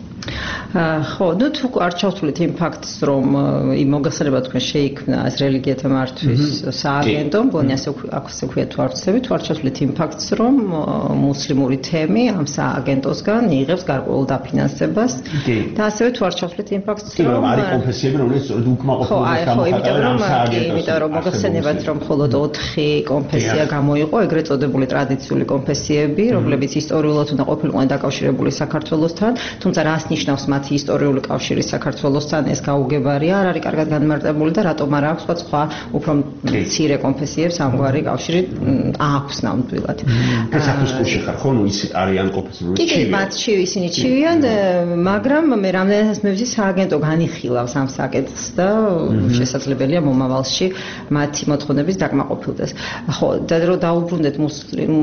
[SPEAKER 4] ხო, ну თუ არ ჩავთვლით იმ ფაქტს, რომ იმ მოგახსენება თქვენ შეიქმნა ეს რელიგიათა მართვის სააგენტო, მგონი ასე ასე ქვია თუ არ ვცდები, თუ არ ჩავთვლით იმ ფაქტს, რომ მუსლიმური თემი ამ სააგენტოსგან იღებს გარკვეულ დაფინანსებას და ასევე თუ არ ჩავთვლით იმ ფაქტს,
[SPEAKER 3] რომ არის კონფესიები, რომელიც უკმაყოფილებას გამოხატავენ ამ სააგენტოს.
[SPEAKER 4] იმიტომ რომ მოგახსენებათ, რომ მხოლოდ ოთხი კონფესია გამოიყო, ეგრეთ წოდებული ტრადიციული კონფესიები, რომლებიც ისტორიულად უნდა ყოფილიყვნენ დაკავშირებული საქართველოსთან, თუმცა რას ნიშნავს მათი ისტორიული კავშირი საქართველოსთან, ეს გაუგებარია, არ არის კარგად განმარტებული და რატომ არ აქვს სხვა უფრო მცირე კონფესიებს ამგვარი კავშირი აქვს ნამდვილად.
[SPEAKER 3] ეს აფსკუში ხარ, ხო, ნუ ის არიან კონფესიური ჩივი.
[SPEAKER 4] კი, მათში ისინი ჩივიან, მაგრამ მე რამდენადაც მევზი სააგენტო განიხილავს ამ საკითხს და შესაძლებელია მომავალში მათი მოთხოვნების დაკმაყოფილდეს. ხო, და რომ დაუბრუნდეთ მუსლიმ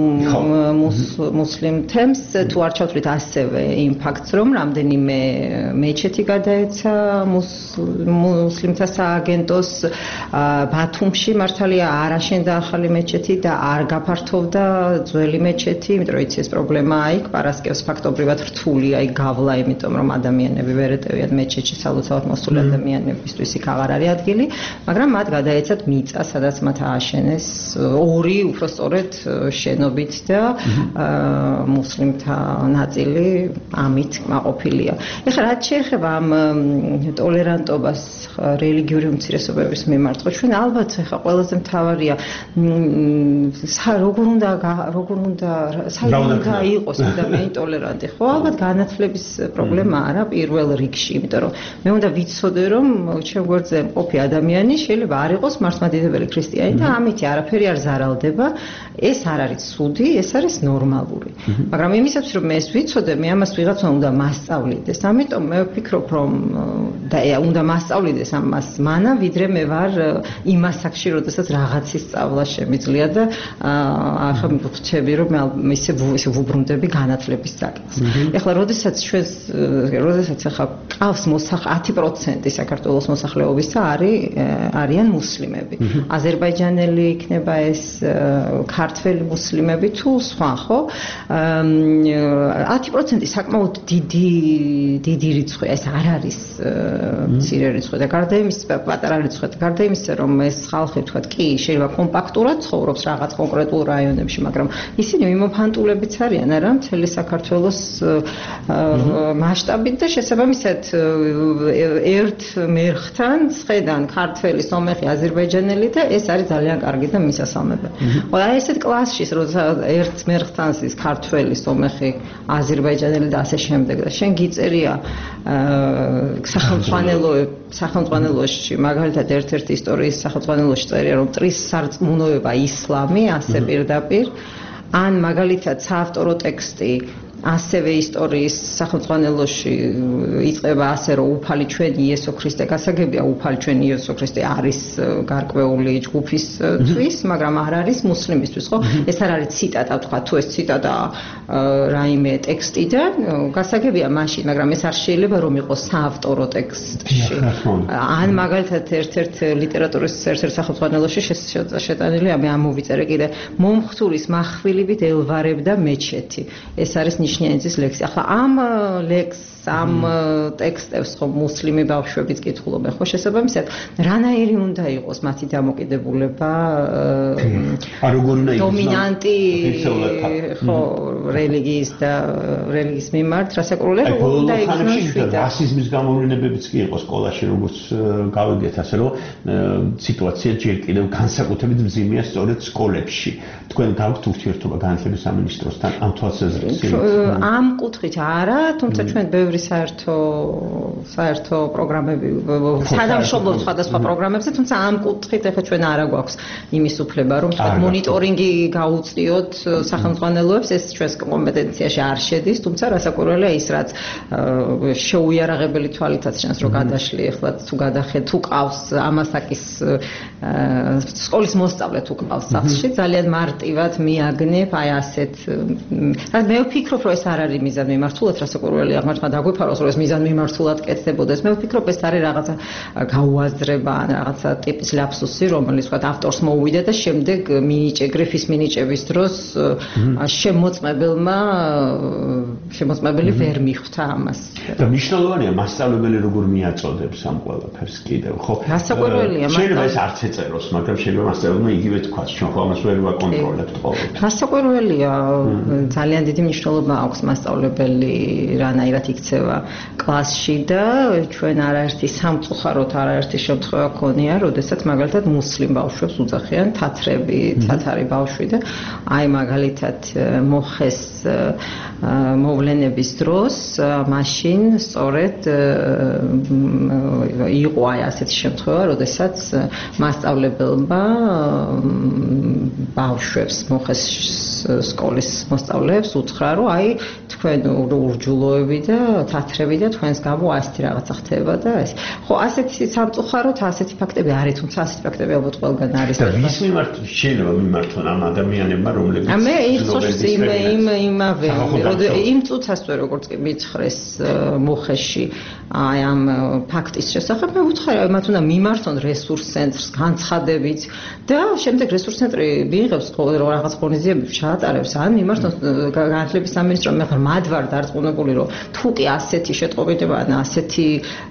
[SPEAKER 4] მუსლიმ თემს, თუ არ ჩავთვლით ასევე იმ ფაქტს, რომ რამდენიმე მეჩეთი გადაეცა მუსლიმთა სააგენტოს ბათუმში მართალია არ აშენდა ახალი მეჩეთი და არ გაფართოვდა ძველი მეჩეთი, იმიტომ რომ იცი ეს პრობლემაა იქ, პარასკევს ფაქტობრივად რთულია იქ გავლა, იმიტომ რომ ადამიანები ვერ ეტევიან მეჩეთში, სალოცავად მოსული ადამიანებისთვის იქ აღარ არის ადგილი, მაგრამ მათ გადაეცათ მიწა, სადაც მათ ააშენეს ორი უпростоრეთ შენობით და მუსლიმთა ნაწილი ამით კმაყოფილია. ეხლა რაც შეეხება ამ ტოლერანტობას რელიგიური უმცირესობების მიმართ, ჩვენ ალბათ ეხლა ყველაზე მთავარია როგორ უნდა როგორ უნდა საერთოდ უნდა იყოს ადამიანი ტოლერანტი, ხო? ალბათ განათლების პრობლემა არა პირველ რიგში, იმიტომ რომ მე უნდა ვიცოდე რომ ჩემ გვერდზე მყოფი ადამიანი შეიძლება არ იყოს მართლმადიდებელი ქრისტიანი და ამით არაფერი არ ზარალდება, ეს არ არის ცუდი, ეს არის ნორმალური. მაგრამ იმისათვის რომ მე ეს ვიცოდე, მე ამას ვიღაცა უნდა მასწავლიდეს. ამიტომ მე ვფიქრობ რომ და უნდა მასწავლიდეს ამას მანა, ვიდრე მე ვარ იმ ასაკში, როდესაც რაღაცის სწავლა შემიძლია და ახლა ვხვდები რომ მე ისე ისე ვუბრუნდები განათლების საკითხს. ეხლა როდესაც ჩვენს როდესაც ახლა ყავს მოსახლე ათი პროცენტი საქართველოს მოსახლეობისა არის არიან მუსლიმები. აზერბაიჯანელი იქნება ეს, ქართველი მუსლიმები თუ სხვა, ხო? ათი პროცენტი საკმაოდ დიდი დიდი რიცხვია, ეს არ არის მცირე რიცხვი და გარდა იმის პატარა რიცხვი და გარდა იმისა რომ ეს ხალხი თქვა კი შეიძლება კომპაქტურად ცხოვრობს რაღაც კონკრეტულ რაიონებში, მაგრამ ისინი მიმოფანტულებიც არიან არა მთელი საქართველოს მასშტაბით და შესაბამისად ერთ მერხთან ცხედან ქართველი, სომეხი, აზერბაიჯანელი და ეს არის ძალიან კარგი და მისასალმებელი. ხო, აი ესეთ კლასში როცა ერთ მერხთან ის ქართველი, სომეხი, აზერბაიჯანელი და ასე შემდეგ და შენ გიწერია სახელმძღვანელო სახელმძღვანელოში მაგალითად ერთ-ერთი ისტორიის სახელმძღვანელოში წერია რომ ტრის სარწმუნოება ისლამი ასე პირდაპირ ან მაგალითად საავტორო ტექსტი ასევე ისტორიის სახელმძღვანელოში იწყება ასე რომ უფალი ჩვენი იესო ქრისტე გასაგებია, უფალი ჩვენი იესო ქრისტე არის გარკვეული ჯგუფისთვის, მაგრამ არ არის მუსლიმისთვის, ხო? ეს არ არის ციტატა, თქვა თუ ეს ციტატა რაიმე ტექსტიდან, გასაგებია მაშინ, მაგრამ ეს არ შეიძლება რომ იყოს საავტორო ტექსტში. ან მაგალითად ერთ-ერთ ლიტერატურის ერთ-ერთ სახელმძღვანელოში შეტანილი ამე ამოვიწერე კიდე მომხდურის מחვილივით ელვარებდა მეჩეთი. ეს არის ნიშნიანიცის ლექსი. ახლა ამ ლექსს ამ ტექსტებს ხო მუსლიმი ბავშვებიც კითხულობენ ხო შესაბამისად რანაირი უნდა იყოს მათი დამოკიდებულება დომინანტი ხო რელიგიის და რელიგიის მიმართ რასაკურველია როგორ უნდა იგრძნოს შვიდა
[SPEAKER 3] რასიზმის გამოვლენებებიც კი იყო სკოლაში როგორც გავიგეთ ასე რომ სიტუაცია ჯერ კიდევ განსაკუთრებით მძიმეა სწორედ სკოლებში თქვენ გაქვთ ურთიერთობა განათლების სამინისტროსთან ამ თვალსაზრისით
[SPEAKER 4] ამ კუთხით არა თუმცა ჩვენ ბევრი საერთო საერთო პროგრამები სადამშობლო სხვადასხვა პროგრამებზე თუმცა ამ კუთხით ახლა ჩვენ არა გვაქვს იმის უფლება რომ თქვა მონიტორინგი გაუწიოთ სახელმძღვანელოებს ეს ჩვენს კომპეტენციაში არ შედის თუმცა რასაკურველია ის რაც შეუიარაღებელი თვალითაც ჩანს რომ გადაშლი ახლა თუ გადახეთ თუ ყავს ამასაკის სკოლის მოსწავლე თუ ყავს სახლში ძალიან მარტივად მიაგნებ აი ასეთ რა მე ვფიქრობ რომ ეს არ არის მიზანმიმართულად რასაკურველია აღმართმა დაგვიფაროს რომ ეს მიზანმიმართულად კეთდებოდეს მე ვფიქრობ ეს არის რაღაცა გაუაზრება ან რაღაცა ტიპის ლაფსუსი რომელიც თქვა ავტორს მოუვიდა და შემდეგ მინიჭე გრიფის მინიჭების დროს შემოწმებელმა შემოწმებელი ვერ მიხვდა ამას
[SPEAKER 3] და მნიშვნელოვანია მასწავლებელი როგორ მიაწოდებს ამ ყველაფერს კიდევ ხო
[SPEAKER 4] რასაკურველია
[SPEAKER 3] შეიძლება ეს არც ეწეროს მაგრამ შეიძლება მასწავლებელმა იგივე თქვას ჩვენ ხო ამას ვერ ვაკონტროლებთ ყოველთვის
[SPEAKER 4] რასაკურველია ძალიან დიდი მნიშვნელობა აქვს მასწავლებელი რანაირად იქცევა კლასში და ჩვენ არაერთი სამწუხაროდ არაერთი შემთხვევა ქონია როდესაც მაგალითად მუსლიმ ბავშვებს უძახიან თათრები თათარი ბავშვი და აი მაგალითად მოხეს მოვლენების დროს მაშინ სწორედ იყო აი ასეთი შემთხვევა როდესაც მასწავლებელმა ბავშვებს მოხეს სკოლის მოსწავლეებს უთხრა რომ აი თქვენ ურჯულოები და თათრები და თქვენს გამო ასეთი რაღაცა ხდება და ეს ხო ასეთი სამწუხაროდ ასეთი ფაქტები არის თუმცა ასეთი ფაქტები ალბათ ყველგან არის
[SPEAKER 3] და ვის მიმართ შეიძლება მიმართონ ამ ადამიანებმა რომლებიც
[SPEAKER 4] მე იცხოვს იმ იმ იმავე იმ წუთასვე როგორც კი მიცხრეს მოხეში აი ამ ფაქტის შესახებ მე ვუთხარი მათ უნდა მიმართონ რესურს ცენტრს განცხადებით და შემდეგ რესურს ცენტრი მიიღებს რაღაც ღონისძიებებს ჩაატარებს ან მიმართონ განათლების სამინისტრომ მე ხარ ვარ დარწმუნებული რომ თუ კი ასეთი შეტყობინება ან ასეთი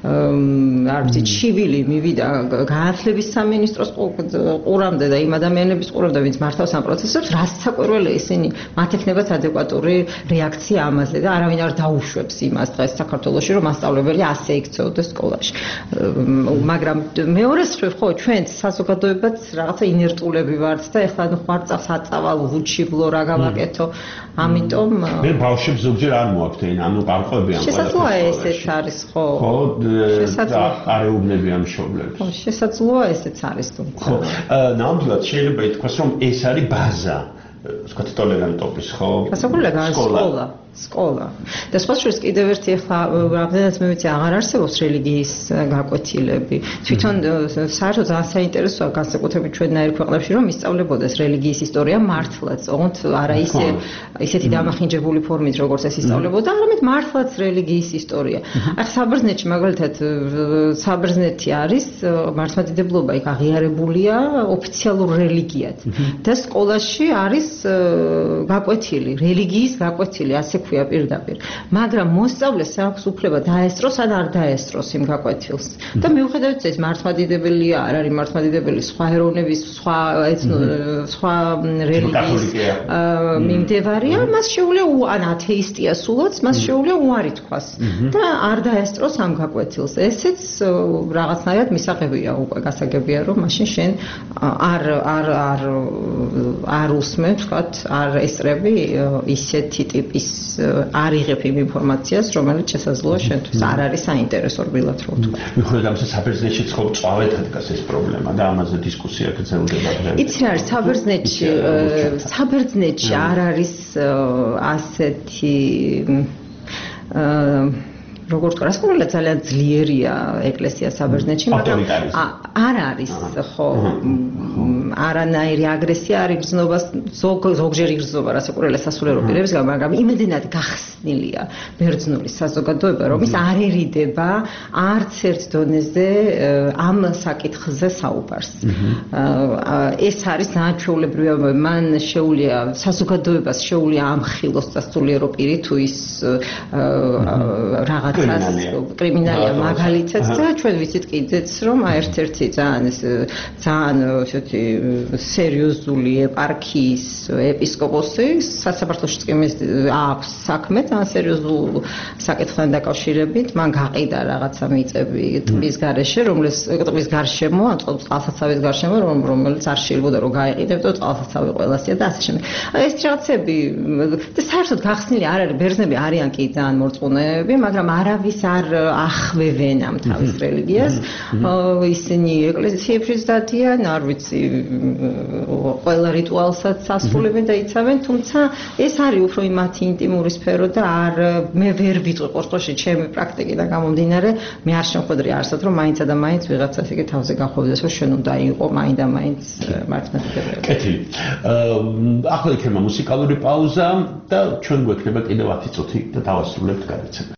[SPEAKER 4] არ ვიცი ჩივილი მივიდა განათლების სამინისტროს ყურამდე და იმ ადამიანების ყურამდე ვინც მართავს ამ პროცესებს რასაკურველია ისინი მათ ექნებათ ადეკვატური რეაქცია ამაზე და არავინ არ დაუშვებს იმას დღეს საქართველოში რომ მასწავლებელი ასე იქცეოდეს სკოლაში მაგრამ მეორეს მხრივ ხო ჩვენ საზოგადოებაც რაღაცა ინერტულები ვართ და ეხლა ნუ ხარწახს აწავალ ვუჩიბლო რა გავაკეთო ამიტომ
[SPEAKER 3] მე ბავშვებს ზოგჯერ არ მოაქვს ანუ გარკვევები ამ
[SPEAKER 4] შესაძლოა ესეც არის ხო
[SPEAKER 3] ხო შესაძლოა არეუბნები ამ მშობლებს
[SPEAKER 4] ხო შესაძლოა ესეც არის თუმცა
[SPEAKER 3] ხო ნამდვილად შეიძლება ითქვას რომ ეს არის ბაზა ვთქვათ ტოლერანტობის ხო
[SPEAKER 4] სასწავლებელი სკოლა სკოლა და სხვა შორის კიდევ ერთი ახლა რამდენად მე ვიცი აღარ არსებობს რელიგიის გაკვეთილები თვითონ საერთოდ ძალიან საინტერესოა განსაკუთრებით ჩვენნაირ ქვეყნებში რომ ისწავლებოდეს რელიგიის ისტორია მართლაც ოღონდ არა ისე ისეთი დამახინჯებული ფორმით როგორც ეს ისწავლებოდა არამედ მართლაც რელიგიის ისტორია ახლა საბერძნეთში მაგალითად საბერძნეთი არის მართლმადიდებლობა იქ აღიარებულია ოფიციალურ რელიგიად და სკოლაში არის გაკვეთილი რელიგიის გაკვეთილი ასე ქვია პირდაპირ მაგრამ მოსწავლეს აქვს უფლება დაესწროს ან არ დაესწროს იმ გაკვეთილს და მიუხედავად ეს მართლმადიდებელია არ არის მართლმადიდებელი სხვა ეროვნების სხვა სხვა რელიგიის მიმდევარია მას შეუძლია ან ათეისტია სულაც მას შეუძლია უარი თქვას და არ დაესწროს ამ გაკვეთილს ესეც რაღაცნაირად მისაღებია უკვე გასაგებია რომ მაშინ შენ არ არ არ არ უსმენ ვთქვათ არ ესწრები ისეთი ტიპის არ იღებ იმ ინფორმაციას, რომელიც შესაძლოა შენთვის არ არის საინტერესო რბილად რო ვთქვა.
[SPEAKER 3] მიუხედავად ამისა, საბერძნეთში ცხოვრობ წვავეთ დგას ეს პრობლემა და ამაზე დისკუსია გრძელდება დღეს.
[SPEAKER 4] იცი რა არის საბერძნეთში საბერძნეთში არ არის ასეთი როგორც თქვა, რასაკურველია ძალიან ძლიერია ეკლესია საბერძნეთში, მაგრამ არ არის ხო არანაირი აგრესია არ იგრძნობა ზოგჯერ იგრძნობა რასაკურველია სასულიერო პირების გამო, მაგრამ იმედენად გახსნილია ბერძნული საზოგადოება, რომ ის არ ერიდება არც ერთ დონეზე ამ საკითხზე საუბარს. ეს არის ნაჩვეულებრივი, მან შეუძლია საზოგადოებას შეუძლია ამხილოს სასულიერო პირი თუ ის რაღაც კრიმინალია მაგალითად და ჩვენ ვიცით კიდეც რომ ერთ-ერთი ძალიან ეს ძალიან ესეთი სერიოზული ეპარქიის ეპისკოპოსი სასამართლოშიც კი აქვს საქმე ძალიან სერიოზულ საკითხთან დაკავშირებით მან გაყიდა რაღაცა მიწები ტბის გარეშე რომლის ტბის გარშემო ან წყალსაცავის გარშემო რომელიც არ შეიძლება რომ გაეყიდებდო წყალსაცავი ყველასია და ასე შემდეგ. ეს რაღაცები და საერთოდ გახსნილი არ არის ბერძნები არიან კი ძალიან მორწმუნეები, მაგრამ არავის არ ახვევენ ამ თავის რელიგიას. ისინი ეკლესიებშიც დადიან, არ ვიცი, ყველა რიტუალსაც ასრულებენ და იცავენ, თუმცა ეს არის უფრო მათი ინტიმური სფერო და არ მე ვერ ვიტყვი ყურყოში ჩემი პრაქტიკიდან გამომდინარე, მე არ შემხვედრი არსად რომ მაინცა და მაინც ვიღაცას იგი თავზე გახვევდეს, რომ შენ უნდა იყო მაინც და მაინც მართლმადიდებლები.
[SPEAKER 3] კეთილი. ახლა იქნება მუსიკალური პაუზა და ჩვენ გვექნება კიდევ ათი წუთი და დავასრულებთ გადაცემა.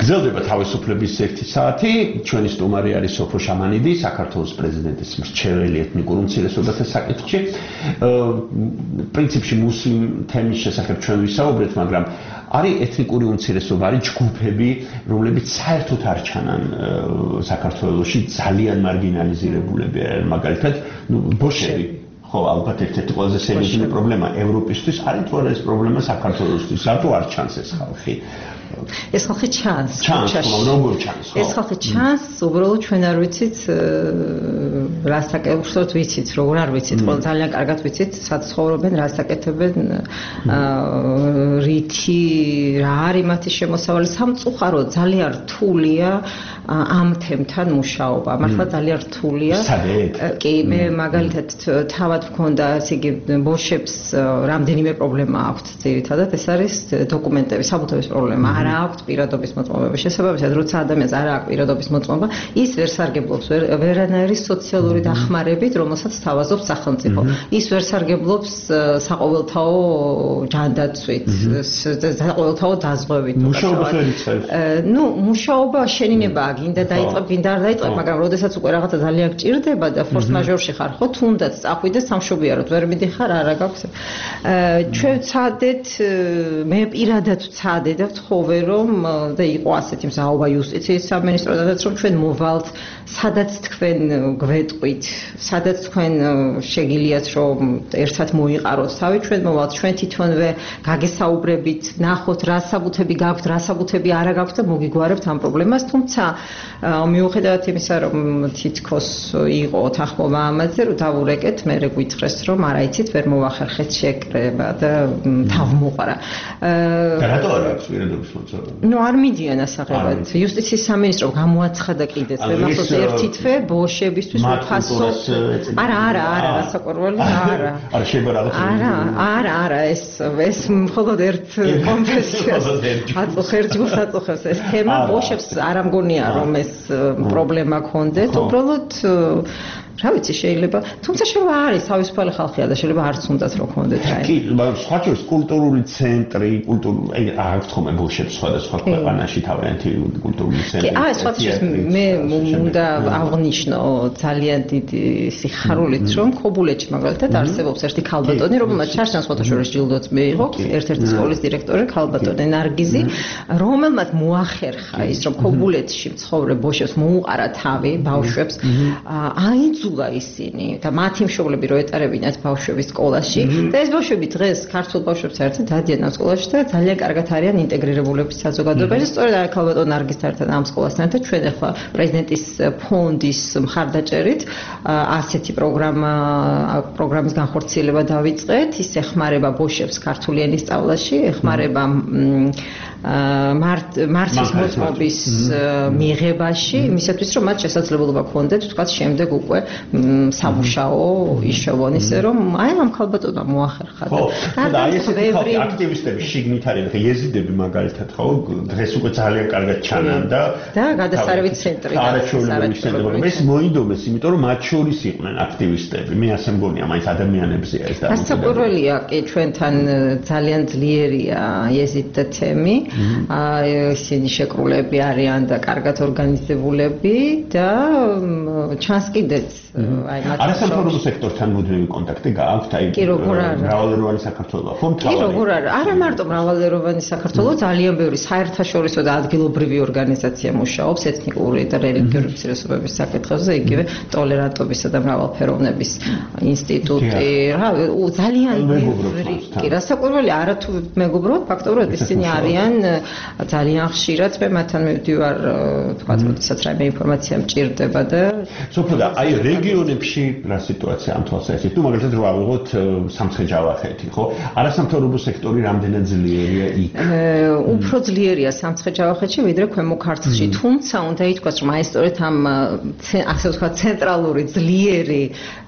[SPEAKER 3] გრძელდება თავისუფლების ერთი საათი. ჩვენი სტუმარი არის სოფო შამანიდი, საქართველოს პრეზიდენტის მრჩეველი ეთნიკურ უმცირესობათა საკითხში. პრინციპში მუსლიმ თემის შესახებ ჩვენ ვისაუბრეთ, მაგრამ არის ეთნიკური უმცირესობა, არის ჯგუფები, რომლებიც საერთოდ არ ჩანან საქართველოში, ძალიან მარგინალიზირებულები არიან, მაგალითად, ნუ ბოშები. ხო, ალბათ ერთ-ერთი ყველაზე სერიოზული პრობლემა ევროპისთვის არის, თუ არა ეს პრობლემა საქართველოსთვის. რატო არ ჩანს ეს ხალხი?
[SPEAKER 4] ეს ხალხი ჩანს.
[SPEAKER 3] ჩანს, როგორ ჩანს?
[SPEAKER 4] ეს ხალხი ჩანს, უბრალოდ ჩვენ არ ვიცით რა საკეთებთ, ვიცით, როგორ არ ვიცით, ყველა ძალიან კარგად ვიცით, სად ცხოვრობენ, რა საკეთებენ, რითი, რა არის მათი შემოსავალი. სამწუხაროდ ძალიან რთულია ამ თემთან მუშაობა. მართლა ძალიან რთულია. კი, მე მაგალითად თავად მქონდა, ესე იგი, ბოშებს რამდენიმე პრობლემა აქვთ ძირითადად, ეს არის დოკუმენტები, საბუთების პრობლემა. არა აქვს პირადობის მოწმობები. შესაბამისად, როცა ადამიანს არ აქვს პირადობის მოწმობა, ის ვერ სარგებლობს ვერანაირი სოციალური დახმარებით, რომელსაც თავაზობს სახელმწიფო. ის ვერ სარგებლობს საყოველთაო ჯანდაცვით, საყოველთაო დაზღვევით.
[SPEAKER 3] მუშაობა ხელი წერს.
[SPEAKER 4] ნუ, მუშაობა შეninebაა, გინდა დაიწყებ, გინდა არ დაიწყებ, მაგრამ როდესაც უკვე რაღაცა ძალიან გჭირდება და ფორს მაჟორში ხარ, ხო, თუნდაც წახვიდე სამშობიაროდ, ვერ მიდიხარ, არა გაქვს. ჩვენ ვცადეთ, მე პირადად ვცადე და ვთხოვე რომ და იყო ასეთი მზაობა იუსტიციის სამინისტროდანაც რომ ჩვენ მოვალთ სადაც თქვენ გვეტყვით სადაც თქვენ შეგიძლიათ რომ ერთად მოიყაროთ თავი ჩვენ მოვალთ ჩვენ თვითონვე გაგესაუბრებით ნახოთ რა საბუთები გაქვთ რა საბუთები არა გაქვთ და მოგიგვარებთ ამ პრობლემას თუმცა მიუხედავად იმისა რომ თითქოს იყო თანხმობა ამაზე რომ დავურეკეთ მე გვითხრეს რომ არა იცით ვერ მოვახერხეთ შეკრება და თავმოყარა
[SPEAKER 3] და რატო არ აქვს პირადობის მოწმობა?
[SPEAKER 4] ნუ არ მიდიან ასაღებად. იუსტიციის სამინისტრო გამოაცხადა კიდეც. მახსოვს ერთი თვე ბოშებისთვის უფასო. არა, არა, არა, რასაკვირველი არა.
[SPEAKER 3] არა შეიძლება რაღაც.
[SPEAKER 4] არა, არა, არა, ეს ეს მხოლოდ ერთ კონფესიას. აწუხერჯგულს აწუხებს ეს თემა ბოშებს არ ამგონია რომ ეს პრობლემა ქონდეთ. უბრალოდ რა ვიცი შეიძლება თუმცა შეიძლება არის თავისუფალი ხალხია და შეიძლება არც უნდათ რომ ქონდეთ რა.
[SPEAKER 3] კი, მაგრამ სხვა შორის კულტურული ცენტრი, კულტურული აი არ გთხოვე ბოშებს სხვადასხვა ქვეყანაში თავიანთი კულტურული ცენტრი.
[SPEAKER 4] კი, აი სხვა შორის მე უნდა აღნიშნო ძალიან დიდი სიხარულით რომ ქობულეთში მაგალითად არსებობს ერთი ქალბატონი რომელმაც ჩარჩენს სხვა შორის ჯილდოც მიიღო ერთ-ერთი სკოლის დირექტორი ქალბატონი ნარგიზი რომელმაც მოახერხა ის რომ ქობულეთში მცხოვრებ ბოშებს მოუყარა თავი ბავშვებს აი ზულა ისინი და მათი მშობლები რო ეტარებინათ ბავშვების სკოლაში და ეს ბავშვები დღეს ქართულ ბავშვებს ერთად დადიან ამ სკოლაში და ძალიან კარგად არიან ინტეგრირებულები საზოგადოებაში სწორედ აი ქალბატონ ნარგიზთან ერთად ამ სკოლასთან ერთად ჩვენ ახლა პრეზიდენტის ფონდის მხარდაჭერით ასეთი პროგრამა პროგრამის განხორციელება დავიწყეთ ის ეხმარება ბოშებს ქართული ენის სწავლაში ეხმარება მართვის მოწმობის მიღებაში იმისათვის რომ მათ შესაძლებლობა ქონდეთ თქვათ შემდეგ უკვე სამუშაო იშოვონ ისე რომ აი ამ ქალბატონმა მოახერხა
[SPEAKER 3] და აი ესეთი აქტივისტები შიგნით არიან ხე იეზიდები მაგალითად ხო დღეს უკვე ძალიან კარგად ჩანან და
[SPEAKER 4] და გადასარევი ცენტრი
[SPEAKER 3] არაჩვეულებრივი ცენტრი ეს მოინდომეს იმიტომ რომ მათ შორის იყვნენ აქტივისტები მე ასე მგონია მაინც ადამიანებზეა ეს და
[SPEAKER 4] ასაკურველია კი ჩვენთან ძალიან ძლიერია იეზიდთა თემი აი ისინი შეკრულები არიან და კარგად ორგანიზებულები და ჩანს კიდეც აი მათ
[SPEAKER 3] არასამთავრობო სექტორთან მუდმივი კონტაქტი გააქვთ აი მრავალეროვანი საქართველო ხომ
[SPEAKER 4] თავი კი როგორ არა არა მარტო მრავალეროვანი საქართველო ძალიან ბევრი საერთაშორისო და ადგილობრივი ორგანიზაცია მუშაობს ეთნიკური და რელიგიური უმცირესობების საკითხებზე იგივე ტოლერანტობისა და მრავალფეროვნების ინსტიტუტი რა ძალიან ბევრი კი რასაკვირველი არა თუ მეგობრობ ფაქტობრივად ისინი არიან ძალიან ხშირად მე მათთან მივდივარ თქვა როდესაც რაიმე ინფორმაცია მჭირდება და
[SPEAKER 3] სოფო და აი რეგიონებში რა სიტუაცია ამ თვალსაზრისით თუ მაგალითად რა ვიღოთ სამცხე-ჯავახეთი ხო არასამთავრობო სექტორი რამდენად ძლიერია იქ
[SPEAKER 4] უფრო ძლიერია სამცხე-ჯავახეთში ვიდრე ქვემო ქართლში თუმცა უნდა ითქვას რომ აი სწორედ ამ ასე ვთქვათ ცენტრალური ძლიერი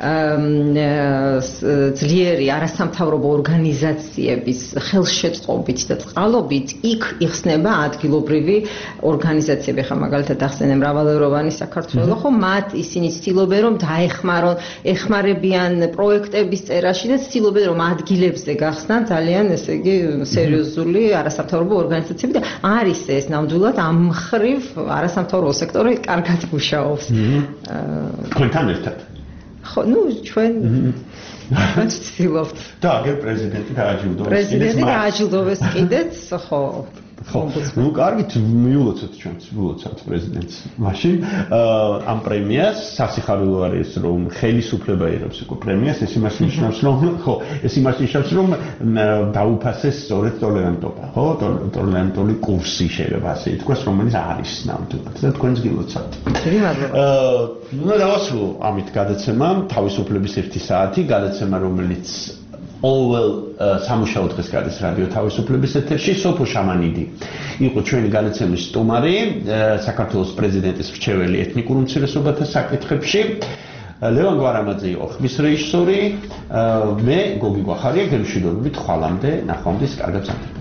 [SPEAKER 4] ძლიერი არასამთავრობო ორგანიზაციების ხელშეწყობით და წყალობით იქ იხსნება ადგილობრივი ორგანიზაციები ხა მაგალითად ახსენე მრავალეროვანი საქართველო ხო მათ ისინი ცდილობენ რომ დაეხმარონ, ეხმარებიან პროექტების წერაში და ცდილობენ რომ ადგილებზე გახსნან ძალიან ესე იგი სერიოზული არასამთავრობო ორგანიზაციები და არის ეს ნამდვილად ამ მხრივ არასამთავრობო სექტორი კარგად მუშაობს.
[SPEAKER 3] თქვენთან ერთად.
[SPEAKER 4] ხო, ну, ჩვენ ვცდილობთ.
[SPEAKER 3] და აგერ პრეზიდენტი დააჯილდოვეს.
[SPEAKER 4] პრეზიდენტი დააჯილდოვეს კიდეც, ხო.
[SPEAKER 3] ხო, ну, კარგით მიულოცოთ ჩვენც, მიულოცოთ პრეზიდენტს. მაშინ ამ პრემიას სასიხარულო არის რომ ხელისუფლება იღებს უკვე პრემიას, ეს იმას ნიშნავს რომ ხო, ეს იმას ნიშნავს რომ დაუფასეს სწორედ ტოლერანტობა, ხო? ტოლერანტული კურსი შეიძლება ასე ითქვას, რომელიც არის ნამდვილად და თქვენც გილოცავთ.
[SPEAKER 4] დიდი მადლობა.
[SPEAKER 3] აა, ну, დავასრულო ამით გადაცემა, თავისუფლების ერთი საათი, გადაცემა რომელიც ყოველ სამუშაო დღეს გადის რადიო თავისუფლების ეთერში. სოფო შამანიდი იყო ჩვენი გადაცემის სტუმარი, საქართველოს პრეზიდენტის მრჩეველი ეთნიკურ უმცირესობათა საკითხებში. ლევან გვარამაძე იყო ხმის რეჟისორი, მე გოგი გვახარია, გემშვიდობებით ხვალამდე, ნახვამდის, კარგად გასაგებად.